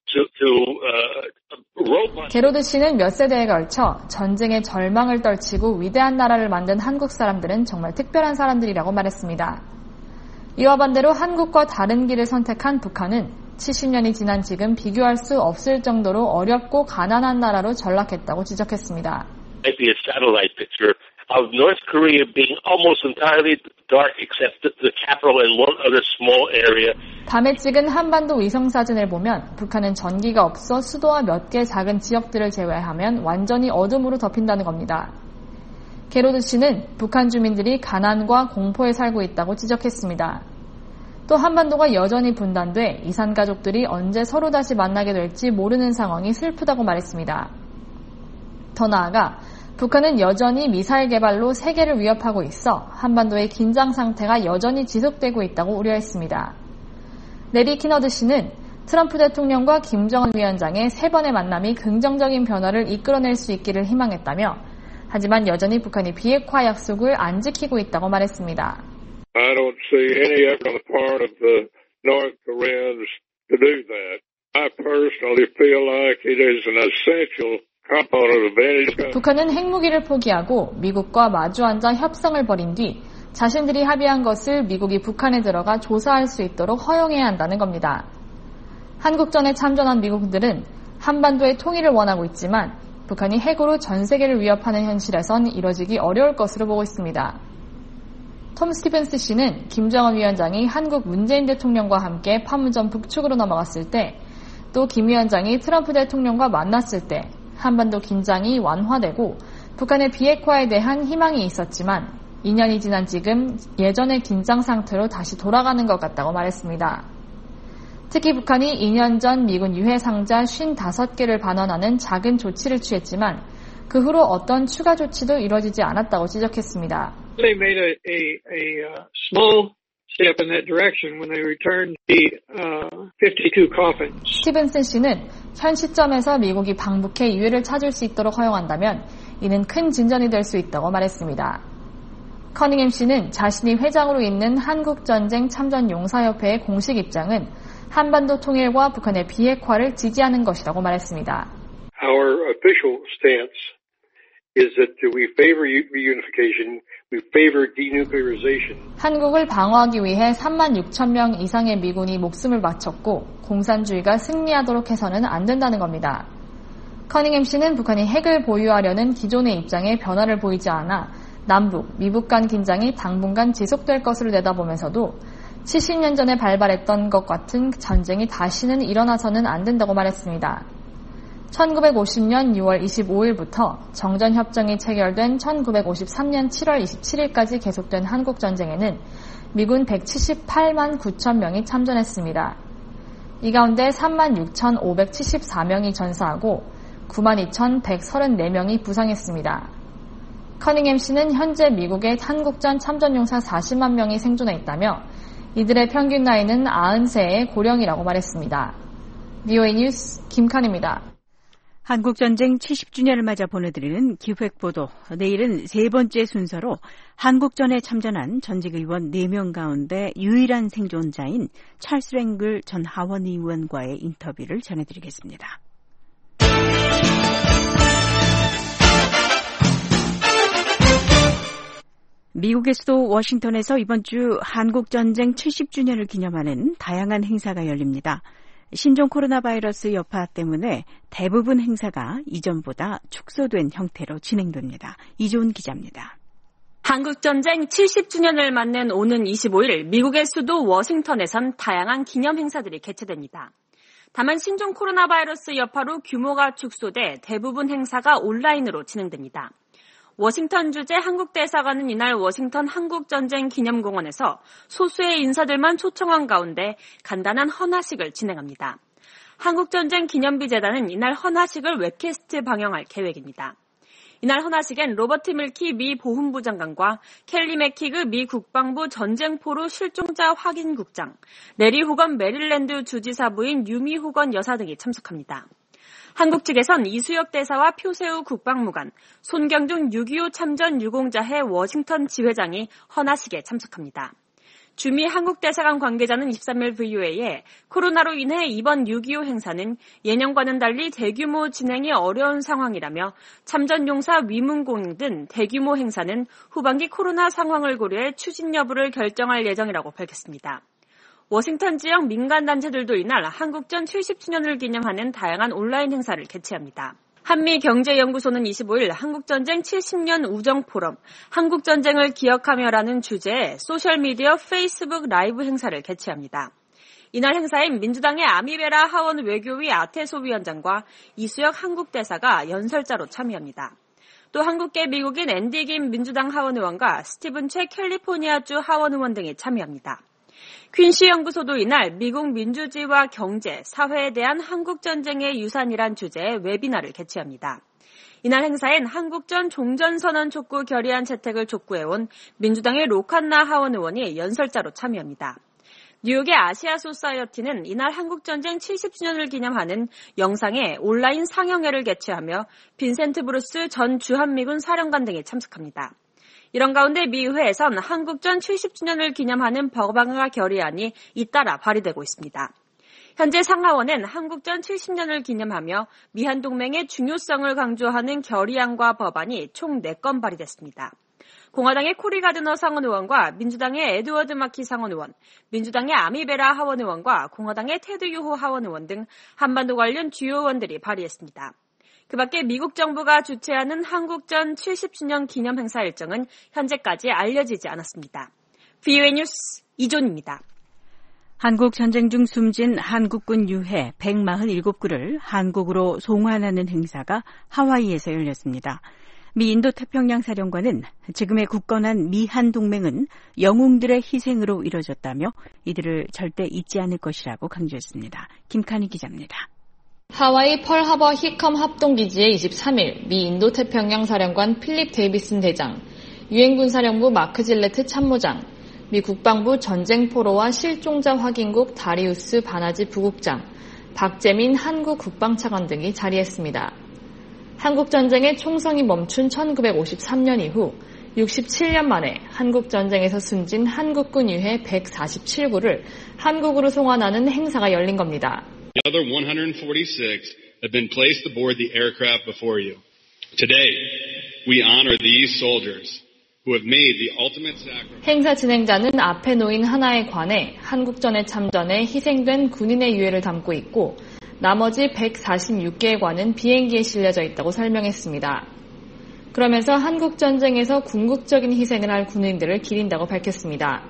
to robot. 게로드 씨는 몇 세대에 걸쳐 전쟁의 절망을 떨치고 위대한 나라를 만든 한국 사람들은 정말 특별한 사람들이라고 말했습니다. 이와 반대로 한국과 다른 길을 선택한 북한은 70년이 지난 지금 비교할 수 없을 정도로 어렵고 가난한 나라로 전락했다고 지적했습니다. Maybe a satellite picture of North Korea being almost entirely dark except the capital and one other small area. 밤에 찍은 한반도 위성 사진을 보면 북한은 전기가 없어 수도와 몇 개 작은 지역들을 제외하면 완전히 어둠으로 덮인다는 겁니다. 게로드 씨는 북한 주민들이 가난과 공포에 살고 있다고 지적했습니다. 또 한반도가 여전히 분단돼 이산 가족들이 언제 서로 다시 만나게 될지 모르는 상황이 슬프다고 말했습니다. 더 나아가 북한은 여전히 미사일 개발로 세계를 위협하고 있어 한반도의 긴장 상태가 여전히 지속되고 있다고 우려했습니다. 레리 키너드 씨는 트럼프 대통령과 김정은 위원장의 3번의 만남이 긍정적인 변화를 이끌어낼 수 있기를 희망했다며 하지만 여전히 북한이 비핵화 약속을 안 지키고 있다고 말했습니다. I don't see any effort on the part of the North Koreans to do that. I personally feel like it is an essential component of any. 북한은 핵무기를 포기하고 미국과 마주 앉아 협상을 벌인 뒤 자신들이 합의한 것을 미국이 북한에 들어가 조사할 수 있도록 허용해야 한다는 겁니다. 한국전에 참전한 미국들은 한반도의 통일을 원하고 있지만 북한이 핵으로 전 세계를 위협하는 현실에선 이뤄지기 어려울 것으로 보고 있습니다. 톰 스티븐스 씨는 김정은 위원장이 한국 문재인 대통령과 함께 판문점 북측으로 넘어갔을 때, 또 김 위원장이 트럼프 대통령과 만났을 때 한반도 긴장이 완화되고 북한의 비핵화에 대한 희망이 있었지만 2년이 지난 지금 예전의 긴장 상태로 다시 돌아가는 것 같다고 말했습니다. 특히 북한이 2년 전 미군 유해 상자 55개를 반환하는 작은 조치를 취했지만 그 후로 어떤 추가 조치도 이루어지지 않았다고 지적했습니다. They made a small step in that direction when they returned the 52 coffins. 스티븐슨 씨는 현 시점에서 미국이 방북해 유해를 찾을 수 있도록 허용한다면 이는 큰 진전이 될 수 있다고 말했습니다. 커닝햄 씨는 자신이 회장으로 있는 한국전쟁 참전용사협회의 공식 입장은 한반도 통일과 북한의 비핵화를 지지하는 것이라고 말했습니다. Our official stance is that we favor reunification, we favor denuclearization. 한국을 방어하기 위해 3만 6천 명 이상의 미군이 목숨을 바쳤고 공산주의가 승리하도록 해서는 안 된다는 겁니다. 커닝햄 씨는 북한이 핵을 보유하려는 기존의 입장에 변화를 보이지 않아 남북, 미북 간 긴장이 당분간 지속될 것으로 내다보면서도 70년 전에 발발했던 것 같은 전쟁이 다시는 일어나서는 안 된다고 말했습니다. 1950년 6월 25일부터 정전협정이 체결된 1953년 7월 27일까지 계속된 한국전쟁에는 미군 178만 9천 명이 참전했습니다. 이 가운데 3만 6,574명이 전사하고 9만 2,134명이 부상했습니다. 커닝햄 씨는 현재 미국의 한국전 참전용사 40만 명이 생존해 있다며 이들의 평균 나이는 90세의 고령이라고 말했습니다. VOA 뉴스 김칸입니다. 한국전쟁 70주년을 맞아 보내드리는 기획보도. 내일은 세 번째 순서로 한국전에 참전한 전직 의원 4명 가운데 유일한 생존자인 찰스 랭글 전 하원 의원과의 인터뷰를 전해드리겠습니다. 미국의 수도 워싱턴에서 이번 주 한국전쟁 70주년을 기념하는 다양한 행사가 열립니다. 신종 코로나 바이러스 여파 때문에 대부분 행사가 이전보다 축소된 형태로 진행됩니다. 이조은 기자입니다. 한국전쟁 70주년을 맞는 오는 25일 미국의 수도 워싱턴에선 다양한 기념 행사들이 개최됩니다. 다만 신종 코로나 바이러스 여파로 규모가 축소돼 대부분 행사가 온라인으로 진행됩니다. 워싱턴 주재 한국대사관은 이날 워싱턴 한국전쟁기념공원에서 소수의 인사들만 초청한 가운데 간단한 헌화식을 진행합니다. 한국전쟁기념비재단은 이날 헌화식을 웹캐스트 방영할 계획입니다. 이날 헌화식엔 로버트 밀키 미 보훈부 장관과 켈리 맥키그 미 국방부 전쟁포로 실종자 확인국장, 내리 호건 메릴랜드 주지사 부인 유미 호건 여사 등이 참석합니다. 한국 측에선 이수혁 대사와 표세우 국방무관, 손경중 6.25 참전 유공자회 워싱턴 지회장이 헌화식에 참석합니다. 주미 한국대사관 관계자는 23일 VOA에 코로나로 인해 이번 6.25 행사는 예년과는 달리 대규모 진행이 어려운 상황이라며 참전용사 위문공 등 대규모 행사는 후반기 코로나 상황을 고려해 추진 여부를 결정할 예정이라고 밝혔습니다. 워싱턴 지역 민간단체들도 이날 한국전 70주년을 기념하는 다양한 온라인 행사를 개최합니다. 한미경제연구소는 25일 한국전쟁 70년 우정포럼, 한국전쟁을 기억하며라는 주제의 소셜미디어 페이스북 라이브 행사를 개최합니다. 이날 행사엔 민주당의 아미베라 하원 외교위 아테소 위원장과 이수혁 한국대사가 연설자로 참여합니다. 또 한국계 미국인 앤디 김 민주당 하원 의원과 스티븐 최 캘리포니아주 하원 의원 등이 참여합니다. 퀸시 연구소도 이날 미국 민주주의와 경제, 사회에 대한 한국전쟁의 유산이란 주제의 웨비나를 개최합니다. 이날 행사엔 한국전 종전선언 촉구 결의안 채택을 촉구해온 민주당의 로칸나 하원 의원이 연설자로 참여합니다. 뉴욕의 아시아 소사이어티는 이날 한국전쟁 70주년을 기념하는 영상의 온라인 상영회를 개최하며 빈센트 브루스 전 주한미군 사령관 등이 참석합니다. 이런 가운데 미 의회에선 한국전 70주년을 기념하는 법안과 결의안이 잇따라 발의되고 있습니다. 현재 상하원엔 한국전 70년을 기념하며 미한동맹의 중요성을 강조하는 결의안과 법안이 총 4건 발의됐습니다. 공화당의 코리 가드너 상원 의원과 민주당의 에드워드 마키 상원 의원, 민주당의 아미베라 하원 의원과 공화당의 테드 유호 하원 의원 등 한반도 관련 주요 의원들이 발의했습니다. 그 밖에 미국 정부가 주최하는 한국전 70주년 기념 행사 일정은 현재까지 알려지지 않았습니다. VOA 뉴스 이존입니다. 한국 전쟁 중 숨진 한국군 유해 147구를 한국으로 송환하는 행사가 하와이에서 열렸습니다. 미 인도태평양 사령관은 지금의 굳건한 미한 동맹은 영웅들의 희생으로 이뤄졌다며 이들을 절대 잊지 않을 것이라고 강조했습니다. 김칸희 기자입니다. 하와이 펄하버 히컴 합동기지에 23일 미 인도태평양 사령관 필립 데이비슨 대장, 유엔군사령부 마크 질레트 참모장, 미 국방부 전쟁포로와 실종자 확인국 다리우스 바나지 부국장, 박재민 한국 국방차관 등이 자리했습니다. 한국전쟁의 총성이 멈춘 1953년 이후 67년 만에 한국전쟁에서 숨진 한국군 유해 147구를 한국으로 송환하는 행사가 열린 겁니다. The other 146 have been placed aboard the aircraft before you. Today, we honor these soldiers who have made the ultimate sacrifice. 행사 진행자는 앞에 놓인 하나에 관해 한국전에 참전해 희생된 군인의 유해를 담고 있고 나머지 146개의 관은 비행기에 실려져 있다고 설명했습니다. 그러면서 한국전쟁에서 궁극적인 희생을 할 군인들을 기린다고 밝혔습니다.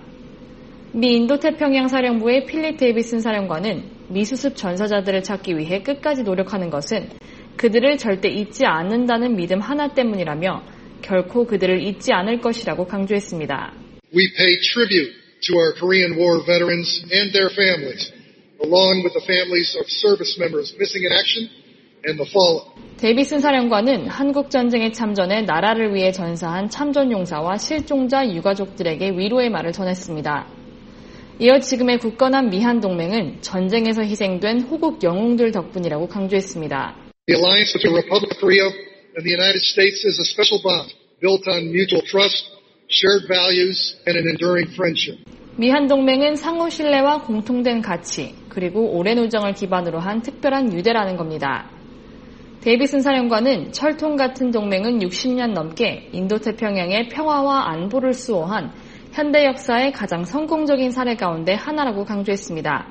미 인도태평양 사령부의 필립 데이비슨 사령관은 미수습 전사자들을 찾기 위해 끝까지 노력하는 것은 그들을 절대 잊지 않는다는 믿음 하나 때문이라며 결코 그들을 잊지 않을 것이라고 강조했습니다. We pay tribute to our Korean War veterans and their families, along with the families of service members missing in action and the fallen. 데이비슨 사령관은 한국전쟁에 참전해 나라를 위해 전사한 참전용사와 실종자 유가족들에게 위로의 말을 전했습니다. 이어 지금의 굳건한 미한 동맹은 전쟁에서 희생된 호국 영웅들 덕분이라고 강조했습니다. The alliance between the Republic of Korea and the United States is a special bond built on mutual trust, shared values, and an enduring friendship. 미한 동맹은 상호 신뢰와 공통된 가치, 그리고 오랜 우정을 기반으로 한 특별한 유대라는 겁니다. 데이비슨 사령관은 철통 같은 동맹은 60년 넘게 인도태평양의 평화와 안보를 수호한 현대 역사의 가장 성공적인 사례 가운데 하나라고 강조했습니다.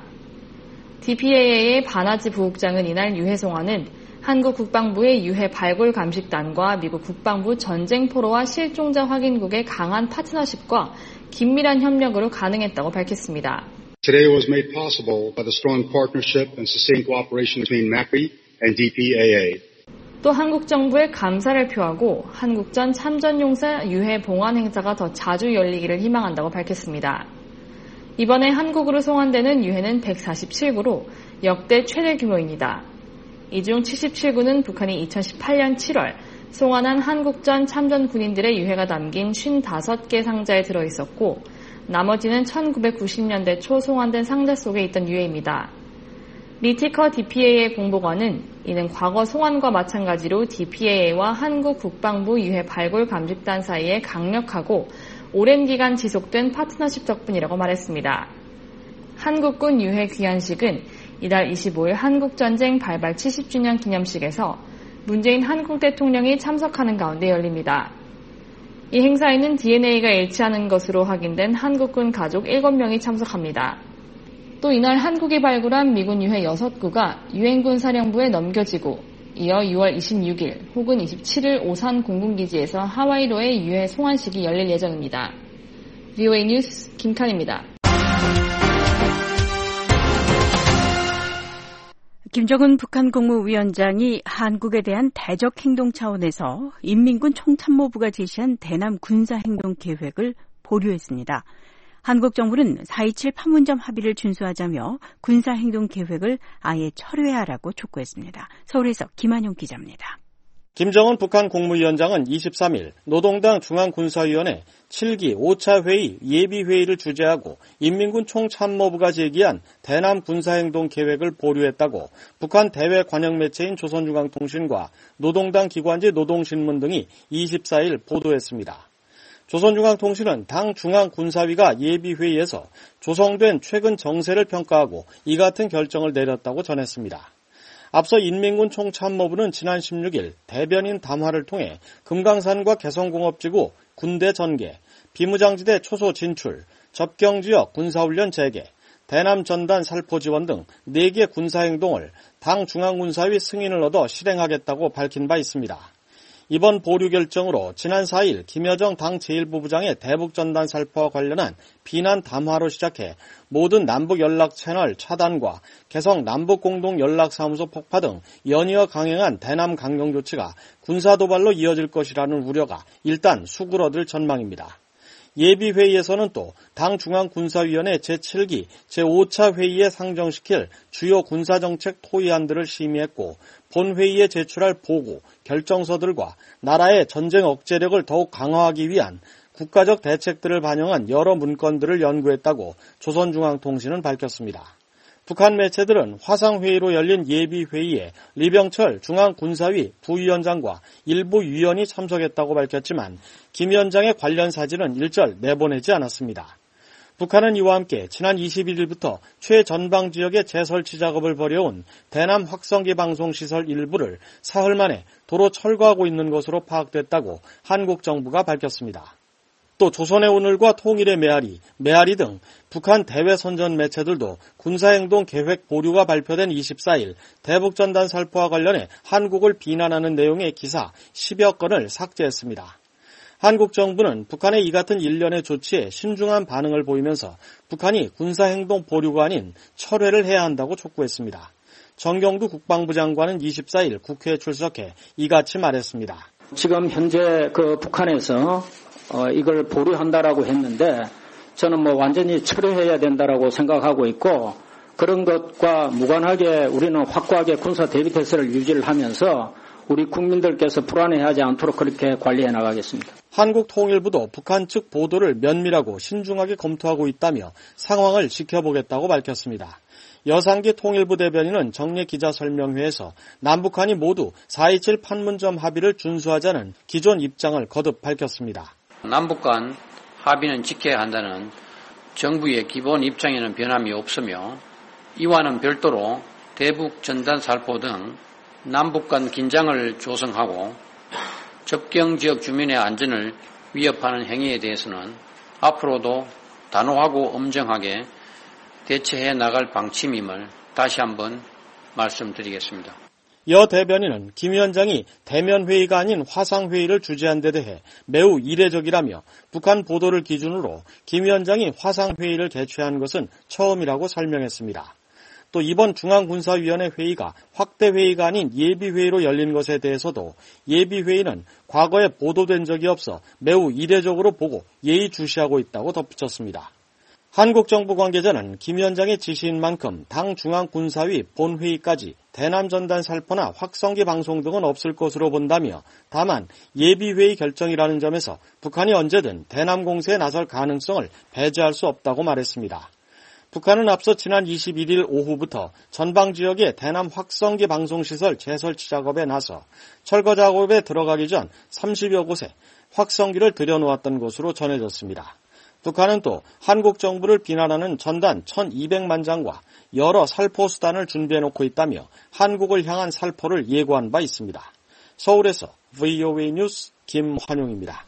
DPAA의 바나지 부국장은 이날 유해 송환은 한국 국방부의 유해 발굴 감식단과 미국 국방부 전쟁포로와 실종자 확인국의 강한 파트너십과 긴밀한 협력으로 가능했다고 밝혔습니다. Today was made possible by the strong partnership and sustained cooperation between MACRI and DPAA. 또 한국 정부에 감사를 표하고 한국전 참전용사 유해 봉환 행사가 더 자주 열리기를 희망한다고 밝혔습니다. 이번에 한국으로 송환되는 유해는 147구로 역대 최대 규모입니다. 이 중 77구는 북한이 2018년 7월 송환한 한국전 참전 군인들의 유해가 담긴 55개 상자에 들어있었고 나머지는 1990년대 초 송환된 상자 속에 있던 유해입니다. 리티커 DPAA 공보관은 이는 과거 송환과 마찬가지로 DPAA와 한국 국방부 유해 발굴 감식단 사이에 강력하고 오랜 기간 지속된 파트너십 덕분이라고 말했습니다. 한국군 유해 귀환식은 이달 25일 한국전쟁 발발 70주년 기념식에서 문재인 한국 대통령이 참석하는 가운데 열립니다. 이 행사에는 DNA가 일치하는 것으로 확인된 한국군 가족 7명이 참석합니다. 또 이날 한국이 발굴한 미군 유해 6구가 유엔군 사령부에 넘겨지고 이어 6월 26일 혹은 27일 오산 공군기지에서 하와이로의 유해 송환식이 열릴 예정입니다. VOA 뉴스 김칸입니다. 김정은 북한 국무위원장이 한국에 대한 대적 행동 차원에서 인민군 총참모부가 제시한 대남 군사행동 계획을 보류했습니다. 한국 정부는 4.27 판문점 합의를 준수하자며 군사행동 계획을 아예 철회하라고 촉구했습니다. 서울에서 김한용 기자입니다. 김정은 북한 국무위원장은 23일 노동당 중앙군사위원회 7기 5차 회의 예비회의를 주재하고 인민군 총참모부가 제기한 대남 군사행동 계획을 보류했다고 북한 대외 관영 매체인 조선중앙통신과 노동당 기관지 노동신문 등이 24일 보도했습니다. 조선중앙통신은 당 중앙군사위가 예비회의에서 조성된 최근 정세를 평가하고 이 같은 결정을 내렸다고 전했습니다. 앞서 인민군 총참모부는 지난 16일 대변인 담화를 통해 금강산과 개성공업지구 군대 전개, 비무장지대 초소 진출, 접경지역 군사훈련 재개, 대남 전단 살포 지원 등 4개 군사행동을 당 중앙군사위 승인을 얻어 실행하겠다고 밝힌 바 있습니다. 이번 보류 결정으로 지난 4일 김여정 당 제1부부장의 대북전단 살포와 관련한 비난 담화로 시작해 모든 남북 연락 채널 차단과 개성 남북공동연락사무소 폭파 등 연이어 강행한 대남 강경 조치가 군사도발로 이어질 것이라는 우려가 일단 수그러들 전망입니다. 예비회의에서는 또 당 중앙군사위원회 제7기 제5차 회의에 상정시킬 주요 군사정책 토의안들을 심의했고 본회의에 제출할 보고, 결정서들과 나라의 전쟁 억제력을 더욱 강화하기 위한 국가적 대책들을 반영한 여러 문건들을 연구했다고 조선중앙통신은 밝혔습니다. 북한 매체들은 화상회의로 열린 예비회의에 리병철 중앙군사위 부위원장과 일부 위원이 참석했다고 밝혔지만 김 위원장의 관련 사진은 일절 내보내지 않았습니다. 북한은 이와 함께 지난 21일부터 최전방 지역의 재설치 작업을 벌여온 대남 확성기 방송시설 일부를 사흘 만에 도로 철거하고 있는 것으로 파악됐다고 한국 정부가 밝혔습니다. 또 조선의 오늘과 통일의 메아리 등 북한 대외 선전 매체들도 군사행동 계획 보류가 발표된 24일 대북전단 살포와 관련해 한국을 비난하는 내용의 기사 10여 건을 삭제했습니다. 한국 정부는 북한의 이 같은 일련의 조치에 신중한 반응을 보이면서 북한이 군사행동 보류가 아닌 철회를 해야 한다고 촉구했습니다. 정경두 국방부 장관은 24일 국회에 출석해 이같이 말했습니다. 지금 현재 북한에서 이걸 보류한다라고 했는데 저는 완전히 철회해야 된다라고 생각하고 있고 그런 것과 무관하게 우리는 확고하게 군사 대비 태세를 유지를 하면서 우리 국민들께서 불안해하지 않도록 그렇게 관리해 나가겠습니다. 한국통일부도 북한 측 보도를 면밀하고 신중하게 검토하고 있다며 상황을 지켜보겠다고 밝혔습니다. 여상기 통일부 대변인은 정례 기자설명회에서 남북한이 모두 4.27 판문점 합의를 준수하자는 기존 입장을 거듭 밝혔습니다. 남북 간 합의는 지켜야 한다는 정부의 기본 입장에는 변함이 없으며 이와는 별도로 대북 전단 살포 등 남북 간 긴장을 조성하고 접경 지역 주민의 안전을 위협하는 행위에 대해서는 앞으로도 단호하고 엄정하게 대처해 나갈 방침임을 다시 한번 말씀드리겠습니다. 여 대변인은 김 위원장이 대면 회의가 아닌 화상 회의를 주재한 데 대해 매우 이례적이라며 북한 보도를 기준으로 김 위원장이 화상 회의를 개최한 것은 처음이라고 설명했습니다. 또 이번 중앙군사위원회 회의가 확대 회의가 아닌 예비회의로 열린 것에 대해서도 예비회의는 과거에 보도된 적이 없어 매우 이례적으로 보고 예의주시하고 있다고 덧붙였습니다. 한국 정부 관계자는 김 위원장의 지시인 만큼 당 중앙군사위 본회의까지 대남 전단 살포나 확성기 방송 등은 없을 것으로 본다며 다만 예비회의 결정이라는 점에서 북한이 언제든 대남 공세에 나설 가능성을 배제할 수 없다고 말했습니다. 북한은 앞서 지난 21일 오후부터 전방 지역의 대남 확성기 방송시설 재설치 작업에 나서 철거 작업에 들어가기 전 30여 곳에 확성기를 들여놓았던 것으로 전해졌습니다. 북한은 또 한국 정부를 비난하는 전단 1200만 장과 여러 살포 수단을 준비해놓고 있다며 한국을 향한 살포를 예고한 바 있습니다. 서울에서 VOA 뉴스 김환용입니다.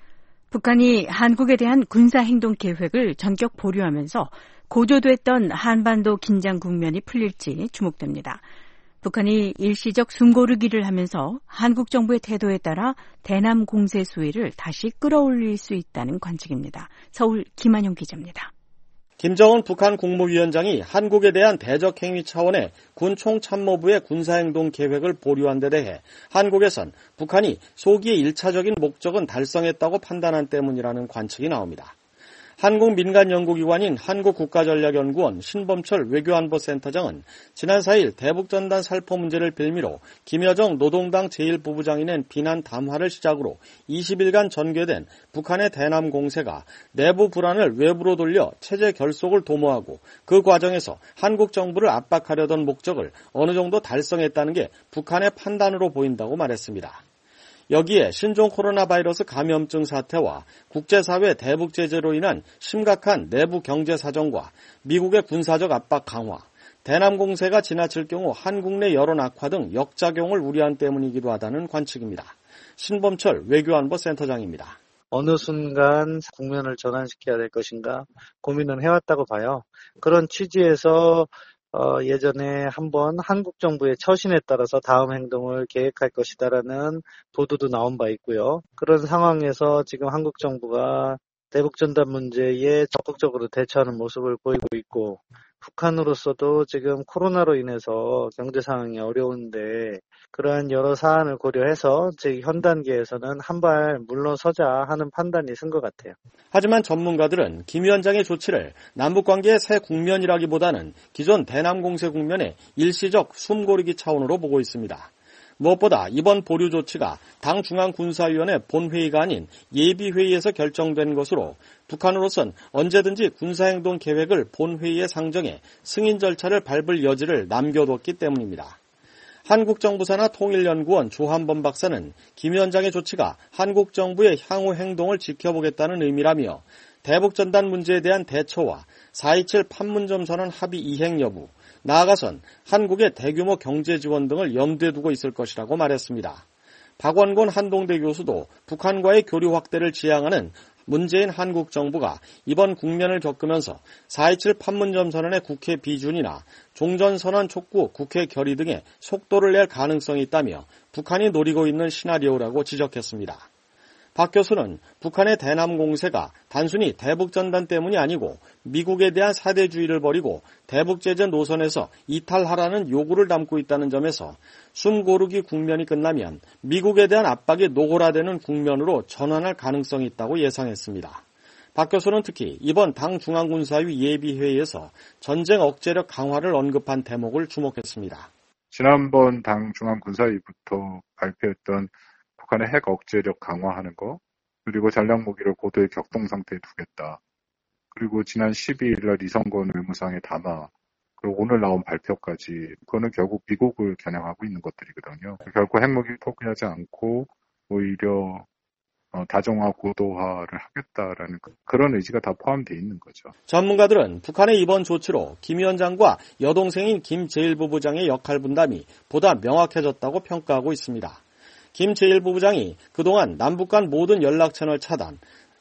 북한이 한국에 대한 군사행동 계획을 전격 보류하면서 고조됐던 한반도 긴장 국면이 풀릴지 주목됩니다. 북한이 일시적 숨고르기를 하면서 한국 정부의 태도에 따라 대남 공세 수위를 다시 끌어올릴 수 있다는 관측입니다. 서울 김한용 기자입니다. 김정은 북한 국무위원장이 한국에 대한 대적 행위 차원의 군 총참모부의 군사행동 계획을 보류한 데 대해 한국에선 북한이 소기의 1차적인 목적은 달성했다고 판단한 때문이라는 관측이 나옵니다. 한국 민간연구기관인 한국국가전략연구원 신범철 외교안보센터장은 지난 4일 대북전단 살포 문제를 빌미로 김여정 노동당 제1부부장이 낸 비난 담화를 시작으로 20일간 전개된 북한의 대남 공세가 내부 불안을 외부로 돌려 체제 결속을 도모하고 그 과정에서 한국 정부를 압박하려던 목적을 어느 정도 달성했다는 게 북한의 판단으로 보인다고 말했습니다. 여기에 신종 코로나 바이러스 감염증 사태와 국제사회 대북 제재로 인한 심각한 내부 경제 사정과 미국의 군사적 압박 강화, 대남 공세가 지나칠 경우 한국 내 여론 악화 등 역작용을 우려한 때문이기도 하다는 관측입니다. 신범철 외교안보센터장입니다. 어느 순간 국면을 전환시켜야 될 것인가 고민은 해왔다고 봐요. 그런 취지에서 예전에 한번 한국 정부의 처신에 따라서 다음 행동을 계획할 것이다라는 보도도 나온 바 있고요. 그런 상황에서 지금 한국 정부가 대북전단 문제에 적극적으로 대처하는 모습을 보이고 있고 북한으로서도 지금 코로나로 인해서 경제 상황이 어려운데 그러한 여러 사안을 고려해서 현 단계에서는 한 발 물러서자 하는 판단이 쓴 것 같아요. 하지만 전문가들은 김 위원장의 조치를 남북관계의 새 국면이라기보다는 기존 대남 공세 국면의 일시적 숨고르기 차원으로 보고 있습니다. 무엇보다 이번 보류 조치가 당 중앙군사위원회 본회의가 아닌 예비회의에서 결정된 것으로 북한으로선 언제든지 군사행동 계획을 본회의에 상정해 승인 절차를 밟을 여지를 남겨뒀기 때문입니다. 한국정부사나 통일연구원 조한범 박사는 김 위원장의 조치가 한국 정부의 향후 행동을 지켜보겠다는 의미라며 대북전단 문제에 대한 대처와 4.27 판문점 선언 합의 이행 여부, 나아가선 한국의 대규모 경제 지원 등을 염두에 두고 있을 것이라고 말했습니다. 박원곤 한동대 교수도 북한과의 교류 확대를 지향하는 문재인 한국 정부가 이번 국면을 겪으면서 4.27 판문점 선언의 국회 비준이나 종전선언 촉구 국회 결의 등에 속도를 낼 가능성이 있다며 북한이 노리고 있는 시나리오라고 지적했습니다. 박 교수는 북한의 대남 공세가 단순히 대북전단 때문이 아니고 미국에 대한 사대주의를 버리고 대북제재 노선에서 이탈하라는 요구를 담고 있다는 점에서 숨고르기 국면이 끝나면 미국에 대한 압박이 노골화되는 국면으로 전환할 가능성이 있다고 예상했습니다. 박 교수는 특히 이번 당 중앙군사위 예비회의에서 전쟁 억제력 강화를 언급한 대목을 주목했습니다. 지난번 당 중앙군사위부터 발표했던 북한의 핵 억제력 강화하는 거, 그리고 전략무기를 고도의 격동 상태에 두겠다. 그리고 지난 12일 날 이성건 외무상의 담화, 그리고 오늘 나온 발표까지 그거는 결국 미국을 겨냥하고 있는 것들이거든요. 결국 핵무기 포기하지 않고 오히려 다정화, 고도화를 하겠다라는 그런 의지가 다 포함되어 있는 거죠. 전문가들은 북한의 이번 조치로 김 위원장과 여동생인 김 제1부부장의 역할 분담이 보다 명확해졌다고 평가하고 있습니다. 김 제1부부장이 그동안 남북 간 모든 연락 채널 차단,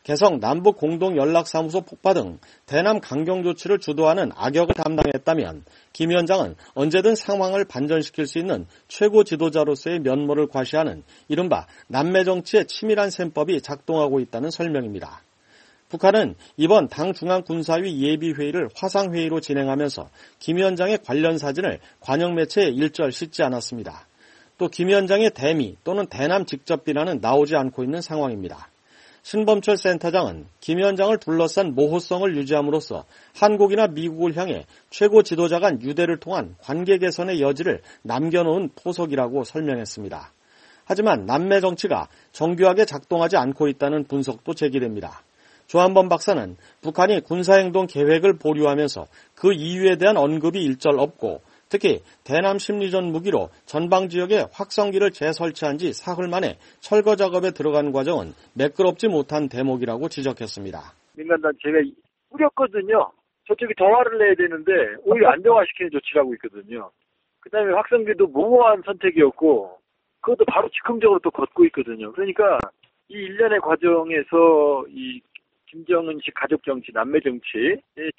개성 남북공동연락사무소 폭파 등 대남 강경 조치를 주도하는 악역을 담당했다면 김 위원장은 언제든 상황을 반전시킬 수 있는 최고 지도자로서의 면모를 과시하는 이른바 남매 정치의 치밀한 셈법이 작동하고 있다는 설명입니다. 북한은 이번 당 중앙군사위 예비회의를 화상회의로 진행하면서 김 위원장의 관련 사진을 관영 매체에 일절 싣지 않았습니다. 또 김 위원장의 대미 또는 대남 직접 비난은 나오지 않고 있는 상황입니다. 신범철 센터장은 김 위원장을 둘러싼 모호성을 유지함으로써 한국이나 미국을 향해 최고 지도자 간 유대를 통한 관계 개선의 여지를 남겨놓은 포석이라고 설명했습니다. 하지만 남매 정치가 정교하게 작동하지 않고 있다는 분석도 제기됩니다. 조한범 박사는 북한이 군사행동 계획을 보류하면서 그 이유에 대한 언급이 일절 없고 특히 대남 심리전 무기로 전방 지역에 확성기를 재설치한 지 사흘 만에 철거 작업에 들어간 과정은 매끄럽지 못한 대목이라고 지적했습니다. 민간단체가 꾸렸거든요. 저쪽이 더 화를 내야 되는데 오히려 안정화시키는 조치를 하고 있거든요. 그다음에 확성기도 무모한 선택이었고 그것도 바로 즉흥적으로 또 걷고 있거든요. 그러니까 이 일련의 과정에서 이 김정은식 가족정치, 남매정치의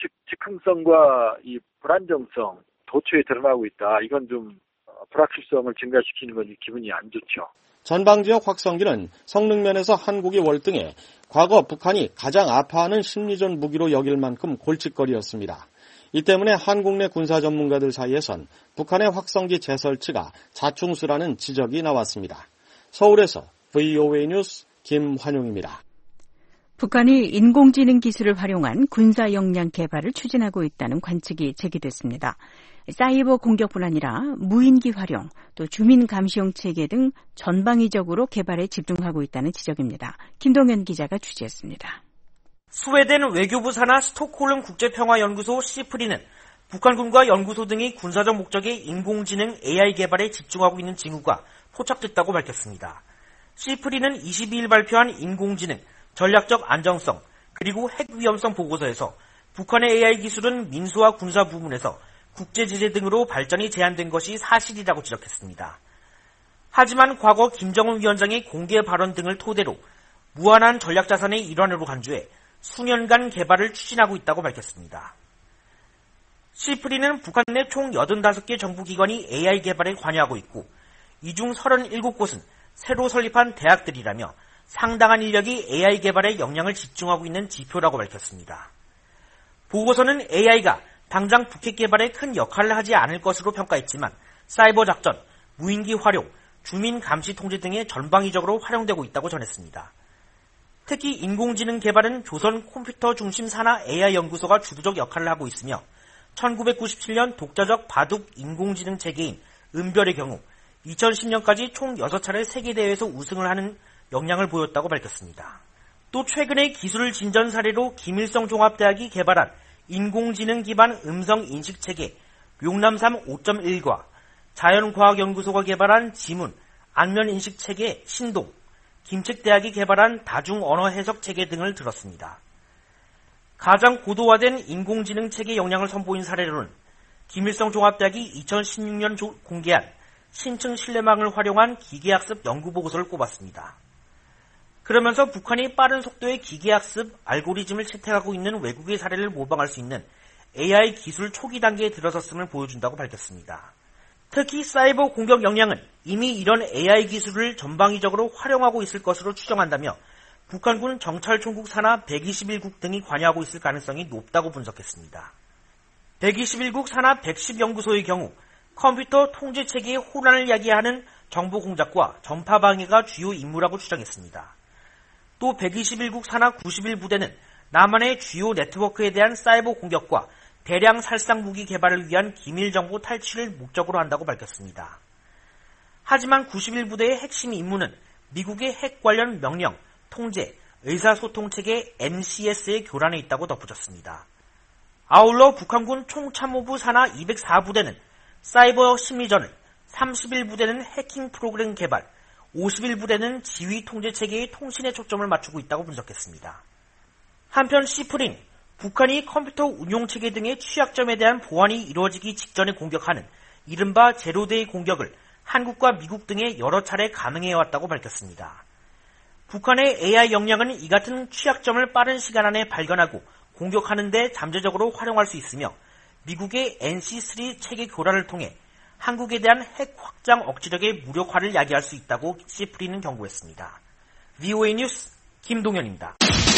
즉흥성과 이 불안정성, 도처에 드러나고 있다. 이건 좀 불확실성을 증가시키는 건 기분이 안 좋죠. 전방지역 확성기는 성능 면에서 한국이 월등해 과거 북한이 가장 아파하는 심리전 무기로 여길 만큼 골칫거리였습니다. 이 때문에 한국 내 군사 전문가들 사이에선 북한의 확성기 재설치가 자충수라는 지적이 나왔습니다. 서울에서 VOA 뉴스 김환용입니다. 북한이 인공지능 기술을 활용한 군사 역량 개발을 추진하고 있다는 관측이 제기됐습니다. 사이버 공격뿐 아니라 무인기 활용, 또 주민 감시용 체계 등 전방위적으로 개발에 집중하고 있다는 지적입니다. 김동현 기자가 취재했습니다. 스웨덴 외교부 산하 스톡홀름 국제평화연구소 시프리는 북한군과 연구소 등이 군사적 목적의 인공지능 AI 개발에 집중하고 있는 징후가 포착됐다고 밝혔습니다. 시프리는 22일 발표한 인공지능, 전략적 안정성, 그리고 핵 위험성 보고서에서 북한의 AI 기술은 민수화 군사 부문에서 국제 제재 등으로 발전이 제한된 것이 사실이라고 지적했습니다. 하지만 과거 김정은 위원장의 공개 발언 등을 토대로 무한한 전략 자산의 일환으로 간주해 수년간 개발을 추진하고 있다고 밝혔습니다. 시프리는 북한 내 총 85개 정부기관이 AI 개발에 관여하고 있고 이 중 37곳은 새로 설립한 대학들이라며 상당한 인력이 AI 개발에 역량을 집중하고 있는 지표라고 밝혔습니다. 보고서는 AI가 당장 북핵 개발에 큰 역할을 하지 않을 것으로 평가했지만 사이버 작전, 무인기 활용, 주민 감시 통제 등에 전방위적으로 활용되고 있다고 전했습니다. 특히 인공지능 개발은 조선 컴퓨터 중심 산하 AI 연구소가 주도적 역할을 하고 있으며 1997년 독자적 바둑 인공지능 체계인 은별의 경우 2010년까지 총 6차례 세계대회에서 우승을 하는 역량을 보였다고 밝혔습니다. 또 최근에 기술 진전 사례로 김일성 종합대학이 개발한 인공지능 기반 음성 인식 체계 용남3 5.1과 자연과학연구소가 개발한 지문, 안면 인식 체계 신동, 김책대학이 개발한 다중 언어 해석 체계 등을 들었습니다. 가장 고도화된 인공지능 체계 역량을 선보인 사례로는 김일성 종합대학이 2016년 공개한 신층 신뢰망을 활용한 기계학습 연구보고서를 꼽았습니다. 그러면서 북한이 빠른 속도의 기계학습 알고리즘을 채택하고 있는 외국의 사례를 모방할 수 있는 AI 기술 초기 단계에 들어섰음을 보여준다고 밝혔습니다. 특히 사이버 공격 역량은 이미 이런 AI 기술을 전방위적으로 활용하고 있을 것으로 추정한다며 북한군 정찰총국 산하 121국 등이 관여하고 있을 가능성이 높다고 분석했습니다. 121국 산하 110연구소의 경우 컴퓨터 통제체계의 혼란을 야기하는 정보 공작과 전파 방해가 주요 임무라고 추정했습니다. 또 121국 산하 91부대는 남한의 주요 네트워크에 대한 사이버 공격과 대량 살상 무기 개발을 위한 기밀 정보 탈취를 목적으로 한다고 밝혔습니다. 하지만 91부대의 핵심 임무는 미국의 핵 관련 명령, 통제, 의사소통체계 NCS의 교란에 있다고 덧붙였습니다. 아울러 북한군 총참모부 산하 204부대는 사이버 심리전을, 31부대는 해킹 프로그램 개발, 51부대는 지휘 통제체계의 통신에 초점을 맞추고 있다고 분석했습니다. 한편 시프린, 북한이 컴퓨터 운용체계 등의 취약점에 대한 보완이 이루어지기 직전에 공격하는 이른바 제로데이 공격을 한국과 미국 등에 여러 차례 감행해왔다고 밝혔습니다. 북한의 AI 역량은 이 같은 취약점을 빠른 시간 안에 발견하고 공격하는 데 잠재적으로 활용할 수 있으며 미국의 NC3 체계 교란을 통해 한국에 대한 핵 확장 억지력의 무력화를 야기할 수 있다고 시프리는 경고했습니다. VOA 뉴스 김동현입니다.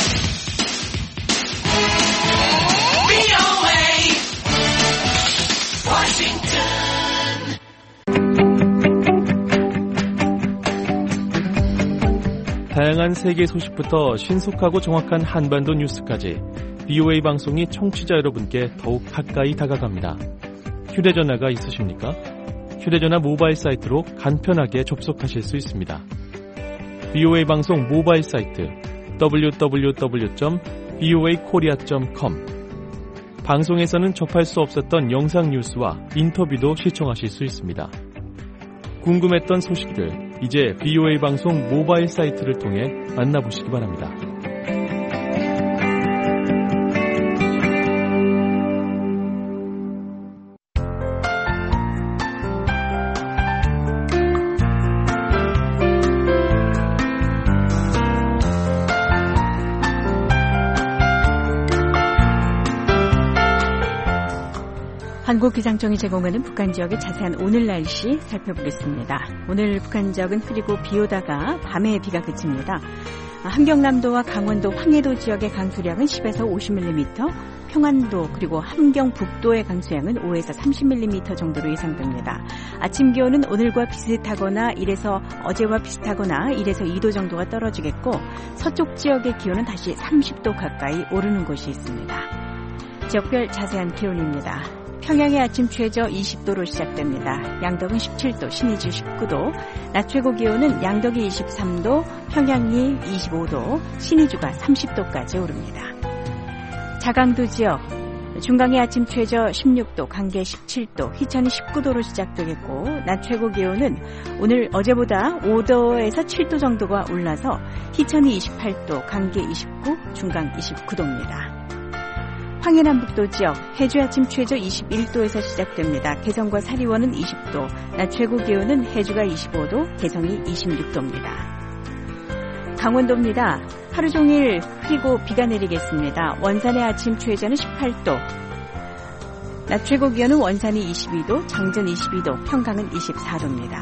다양한 세계 소식부터 신속하고 정확한 한반도 뉴스까지 VOA 방송이 청취자 여러분께 더욱 가까이 다가갑니다. 휴대전화가 있으십니까? 휴대전화 모바일 사이트로 간편하게 접속하실 수 있습니다. VOA 방송 모바일 사이트 www.voakorea.com 방송에서는 접할 수 없었던 영상 뉴스와 인터뷰도 시청하실 수 있습니다. 궁금했던 소식들 이제 VOA 방송 모바일 사이트를 통해 만나보시기 바랍니다. 한국기상청이 제공하는 북한 지역의 자세한 오늘 날씨 살펴보겠습니다. 오늘 북한 지역은 흐리고 비 오다가 밤에 비가 그칩니다. 함경남도와 강원도 황해도 지역의 강수량은 10에서 50mm, 평안도 그리고 함경북도의 강수량은 5에서 30mm 정도로 예상됩니다. 아침 기온은 오늘과 비슷하거나 어제와 비슷하거나 1에서 2도 정도가 떨어지겠고 서쪽 지역의 기온은 다시 30도 가까이 오르는 곳이 있습니다. 지역별 자세한 기온입니다. 평양의 아침 최저 20도로 시작됩니다. 양덕은 17도, 신의주 19도, 낮 최고 기온은 양덕이 23도, 평양이 25도, 신의주가 30도까지 오릅니다. 자강도 지역, 중강의 아침 최저 16도, 강계 17도, 희천이 19도로 시작되겠고 낮 최고 기온은 오늘 어제보다 5도에서 7도 정도가 올라서 희천이 28도, 강계 29, 중강 29도입니다. 황해남북도 지역, 해주 아침 최저 21도에서 시작됩니다. 개성과 사리원은 20도, 낮 최고 기온은 해주가 25도, 개성이 26도입니다. 강원도입니다. 하루 종일 흐리고 비가 내리겠습니다. 원산의 아침 최저는 18도, 낮 최고 기온은 원산이 22도, 장전 22도, 평강은 24도입니다.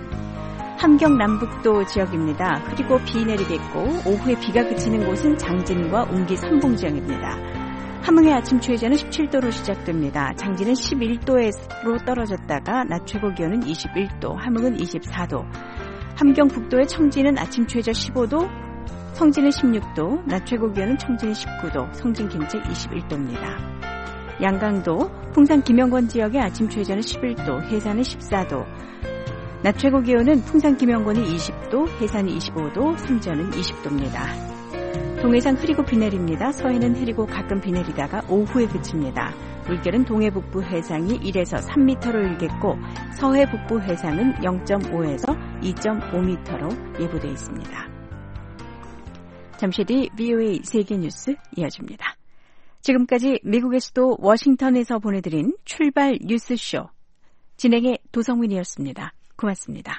함경 남북도 지역입니다. 흐리고 비 내리겠고 오후에 비가 그치는 곳은 장진과 웅기 삼봉 지역입니다. 함흥의 아침 최저는 17도로 시작됩니다. 장진은 11도로 떨어졌다가 낮 최고 기온은 21도, 함흥은 24도. 함경 북도의 청진은 아침 최저 15도, 성진은 16도, 낮 최고 기온은 청진이 19도, 성진 김책 21도입니다. 양강도, 풍산 김영권 지역의 아침 최저는 11도, 해산은 14도, 낮 최고 기온은 풍산 김영권이 20도, 해산이 25도, 삼전은 20도입니다. 동해상 흐리고 비 내립니다. 서해는 흐리고 가끔 비 내리다가 오후에 그칩니다. 물결은 동해 북부 해상이 1에서 3m로 일겠고 서해 북부 해상은 0.5에서 2.5m로 예보되어 있습니다. 잠시 뒤 VOA 세계뉴스 이어집니다. 지금까지 미국의 수도 워싱턴에서 보내드린 출발 뉴스쇼 진행의 도성민이었습니다. 고맙습니다.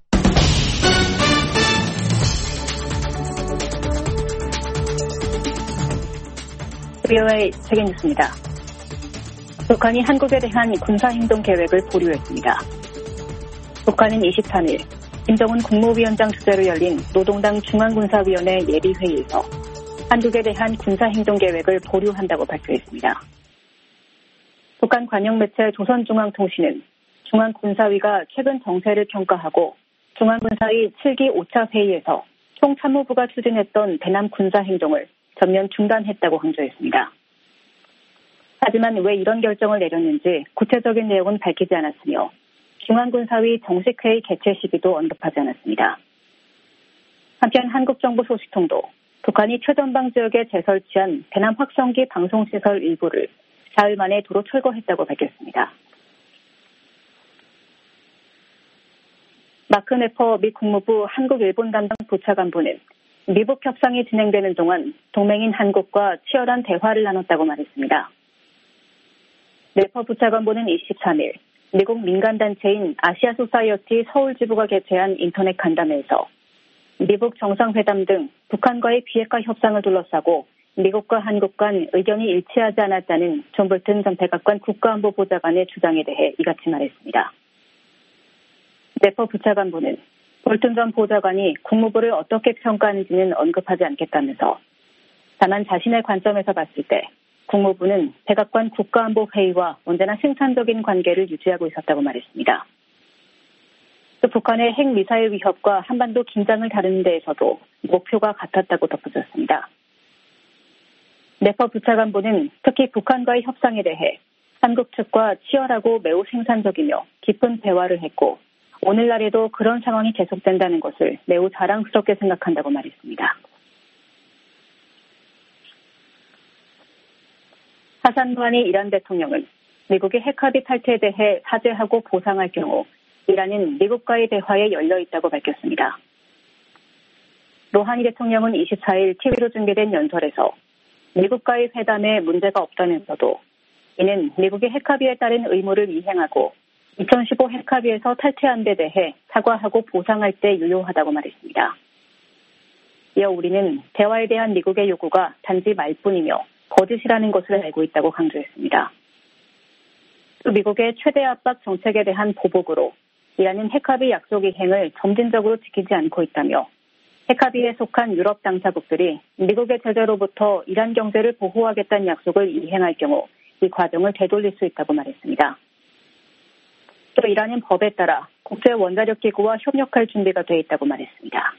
VOA 세계뉴스입니다. 북한이 한국에 대한 군사행동 계획을 보류했습니다. 북한은 23일 김정은 국무위원장 주재로 열린 노동당 중앙군사위원회 예비회의에서 한국에 대한 군사행동 계획을 보류한다고 발표했습니다. 북한 관영매체 조선중앙통신은 중앙군사위가 최근 정세를 평가하고 중앙군사위 7기 5차 회의에서 총참모부가 추진했던 대남 군사행동을 전면 중단했다고 강조했습니다. 하지만 왜 이런 결정을 내렸는지 구체적인 내용은 밝히지 않았으며 중앙군사위 정식회의 개최 시기도 언급하지 않았습니다. 한편 한국정부 소식통도 북한이 최전방 지역에 재설치한 대남 확성기 방송시설 일부를 사흘 만에 도로 철거했다고 밝혔습니다. 마크 네퍼 미 국무부 한국-일본 담당 부차관보는 미북 협상이 진행되는 동안 동맹인 한국과 치열한 대화를 나눴다고 말했습니다. 네퍼 부차관보는 23일 미국 민간단체인 아시아 소사이어티 서울 지부가 개최한 인터넷 간담회에서 미북 정상회담 등 북한과의 비핵화 협상을 둘러싸고 미국과 한국 간 의견이 일치하지 않았다는 존 볼튼 전 백악관 국가안보보좌관의 주장에 대해 이같이 말했습니다. 네퍼 부차관보는 볼튼 전 보좌관이 국무부를 어떻게 평가하는지는 언급하지 않겠다면서 다만 자신의 관점에서 봤을 때 국무부는 백악관 국가안보회의와 언제나 생산적인 관계를 유지하고 있었다고 말했습니다. 또 북한의 핵미사일 위협과 한반도 긴장을 다루는 데에서도 목표가 같았다고 덧붙였습니다. 네퍼 부차관보는 특히 북한과의 협상에 대해 한국 측과 치열하고 매우 생산적이며 깊은 대화를 했고 오늘날에도 그런 상황이 계속된다는 것을 매우 자랑스럽게 생각한다고 말했습니다. 하산 루하니 이란 대통령은 미국의 핵합의 탈퇴에 대해 사죄하고 보상할 경우 이란은 미국과의 대화에 열려있다고 밝혔습니다. 루하니 대통령은 24일 TV로 중계된 연설에서 미국과의 회담에 문제가 없다면서도 이는 미국의 핵합의에 따른 의무를 이행하고 2015 핵합의에서 탈퇴한 데 대해 사과하고 보상할 때 유효하다고 말했습니다. 이어 우리는 대화에 대한 미국의 요구가 단지 말뿐이며 거짓이라는 것을 알고 있다고 강조했습니다. 또 미국의 최대 압박 정책에 대한 보복으로 이란은 핵합의 약속 이행을 점진적으로 지키지 않고 있다며 핵합의에 속한 유럽 당사국들이 미국의 제재로부터 이란 경제를 보호하겠다는 약속을 이행할 경우 이 과정을 되돌릴 수 있다고 말했습니다. 또 이란은 법에 따라 국제원자력기구와 협력할 준비가 돼 있다고 말했습니다.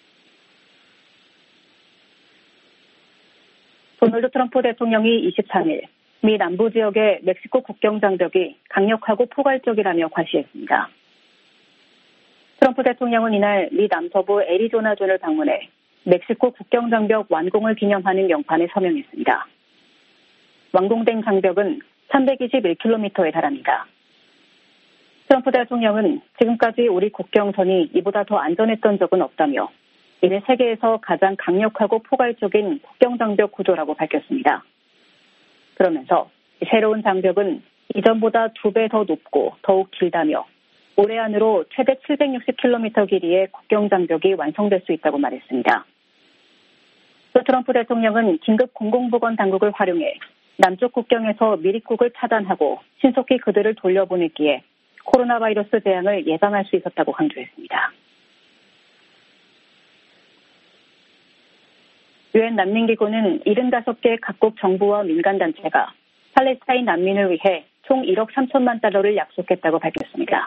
도널드 트럼프 대통령이 23일 미 남부 지역의 멕시코 국경 장벽이 강력하고 포괄적이라며 과시했습니다. 트럼프 대통령은 이날 미 남서부 애리조나주를 방문해 멕시코 국경 장벽 완공을 기념하는 명판에 서명했습니다. 완공된 장벽은 321km에 달합니다. 트럼프 대통령은 지금까지 우리 국경선이 이보다 더 안전했던 적은 없다며 이는 세계에서 가장 강력하고 포괄적인 국경 장벽 구조라고 밝혔습니다. 그러면서 새로운 장벽은 이전보다 2배 더 높고 더욱 길다며 올해 안으로 최대 760km 길이의 국경 장벽이 완성될 수 있다고 말했습니다. 또 트럼프 대통령은 긴급 공공보건 당국을 활용해 남쪽 국경에서 미립국을 차단하고 신속히 그들을 돌려보냈기에 코로나 바이러스 재앙을 예방할 수 있었다고 강조했습니다. 유엔 난민기구는 75개 각국 정부와 민간단체가 팔레스타인 난민을 위해 총 1억 3천만 달러를 약속했다고 밝혔습니다.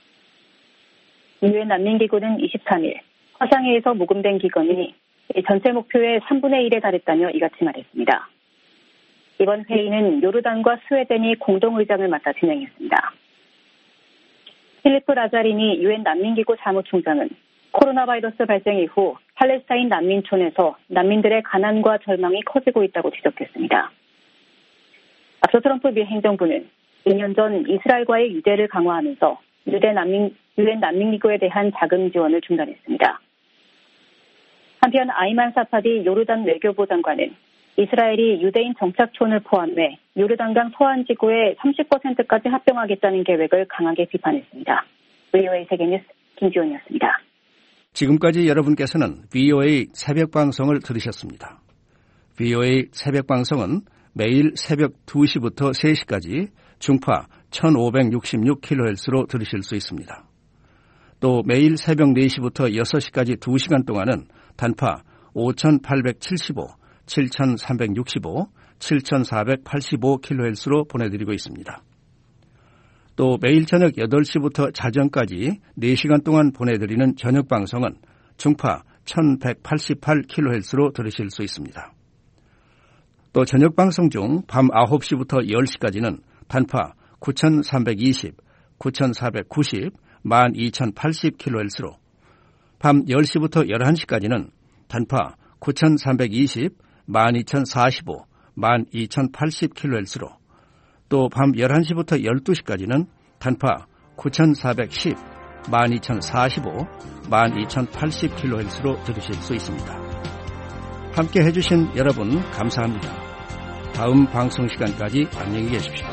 유엔 난민기구는 23일 화상회의에서 모금된 기금이 전체 목표의 3분의 1에 달했다며 이같이 말했습니다. 이번 회의는 요르단과 스웨덴이 공동의장을 맡아 진행했습니다. 필리프 라자리니 유엔 난민기구 사무총장은 코로나 바이러스 발생 이후 팔레스타인 난민촌에서 난민들의 가난과 절망이 커지고 있다고 지적했습니다. 앞서 트럼프 미 행정부는 2년 전 이스라엘과의 유대를 강화하면서 유엔 난민기구에 대한 자금 지원을 중단했습니다. 한편 아이만 사파디 요르단 외교부 장관은 이스라엘이 유대인 정착촌을 포함해 요르단강 서안지구의 30%까지 합병하겠다는 계획을 강하게 비판했습니다. VOA 세계뉴스 김지원이었습니다. 지금까지 여러분께서는 VOA 새벽방송을 들으셨습니다. VOA 새벽방송은 매일 새벽 2시부터 3시까지 중파 1566kHz로 들으실 수 있습니다. 또 매일 새벽 4시부터 6시까지 2시간 동안은 단파 5875, 7365, 7485kHz로 보내드리고 있습니다. 또 매일 저녁 8시부터 자정까지 4시간 동안 보내드리는 저녁 방송은 중파 1188kHz로 들으실 수 있습니다. 또 저녁 방송 중 밤 9시부터 10시까지는 단파 9320, 9490, 12080kHz로 밤 10시부터 11시까지는 단파 9320, 12045, 12080kHz로 또 밤 11시부터 12시까지는 단파 9410, 12045, 12080kHz로 들으실 수 있습니다. 함께 해주신 여러분 감사합니다. 다음 방송 시간까지 안녕히 계십시오.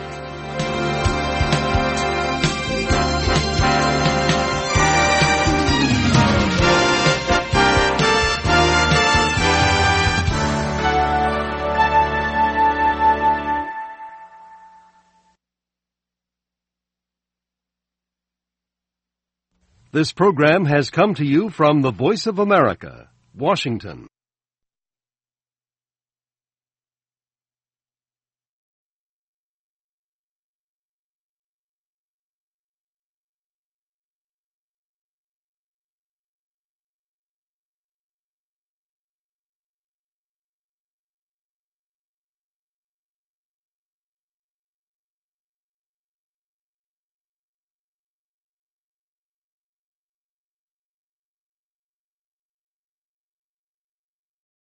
This program has come to you from the Voice of America, Washington.